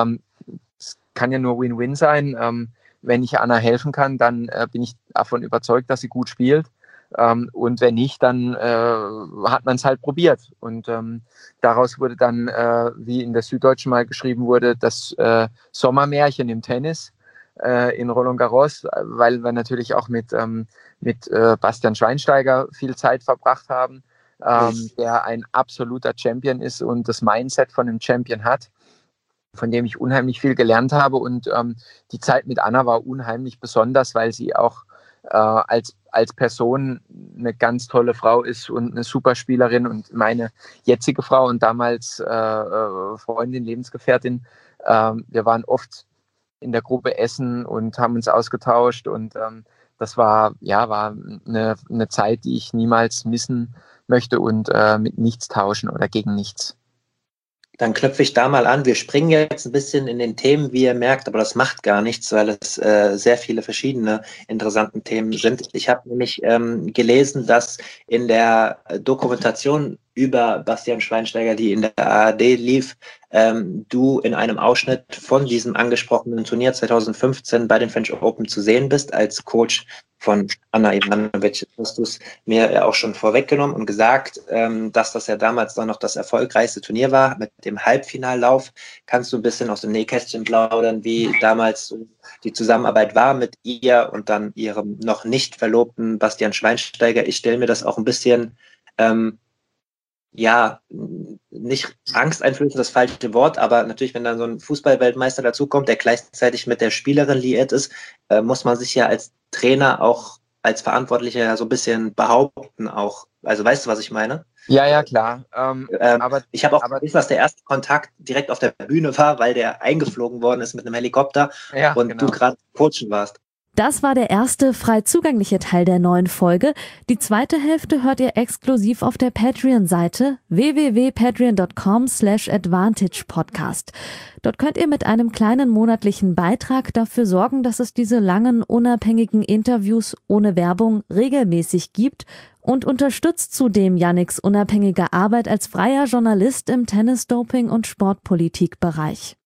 es kann ja nur Win-Win sein. Wenn ich Anna helfen kann, dann bin ich davon überzeugt, dass sie gut spielt. Und wenn nicht, dann hat man es halt probiert. Und daraus wurde dann, wie in der Süddeutschen mal geschrieben wurde, das Sommermärchen im Tennis in Roland Garros, weil wir natürlich auch mit Bastian Schweinsteiger viel Zeit verbracht haben, der ein absoluter Champion ist und das Mindset von einem Champion hat, von dem ich unheimlich viel gelernt habe. Und die Zeit mit Anna war unheimlich besonders, weil sie auch als Person eine ganz tolle Frau ist und eine super Spielerin und meine jetzige Frau und damals Freundin, Lebensgefährtin. Wir waren oft in der Gruppe essen und haben uns ausgetauscht und das war eine Zeit, die ich niemals missen möchte und mit nichts tauschen oder gegen nichts. Dann knüpfe ich da mal an. Wir springen jetzt ein bisschen in den Themen, wie ihr merkt, aber das macht gar nichts, weil es sehr viele verschiedene interessante Themen sind. Ich habe nämlich gelesen, dass in der Dokumentation über Bastian Schweinsteiger, die in der ARD lief, du in einem Ausschnitt von diesem angesprochenen Turnier 2015 bei den French Open zu sehen bist, als Coach von Ana Ivanovic. Hast du es mir ja auch schon vorweggenommen und gesagt, dass das ja damals dann noch das erfolgreichste Turnier war mit dem Halbfinallauf. Kannst du ein bisschen aus dem Nähkästchen plaudern, wie damals die Zusammenarbeit war mit ihr und dann ihrem noch nicht verlobten Bastian Schweinsteiger? Ich stelle mir das auch ein bisschen nicht angsteinflößend, das falsche Wort, aber natürlich, wenn dann so ein Fußballweltmeister dazukommt, der gleichzeitig mit der Spielerin liiert ist, muss man sich ja als Trainer auch als Verantwortlicher so ein bisschen behaupten auch. Also weißt du, was ich meine? Ja, klar. Ich habe auch gewusst, dass der erste Kontakt direkt auf der Bühne war, weil der eingeflogen worden ist mit einem Helikopter du gerade coachen warst. Das war der erste frei zugängliche Teil der neuen Folge. Die zweite Hälfte hört ihr exklusiv auf der Patreon-Seite www.patreon.com/advantagepodcast. Dort könnt ihr mit einem kleinen monatlichen Beitrag dafür sorgen, dass es diese langen, unabhängigen Interviews ohne Werbung regelmäßig gibt und unterstützt zudem Yannicks unabhängige Arbeit als freier Journalist im Tennis-Doping- und Sportpolitik-Bereich.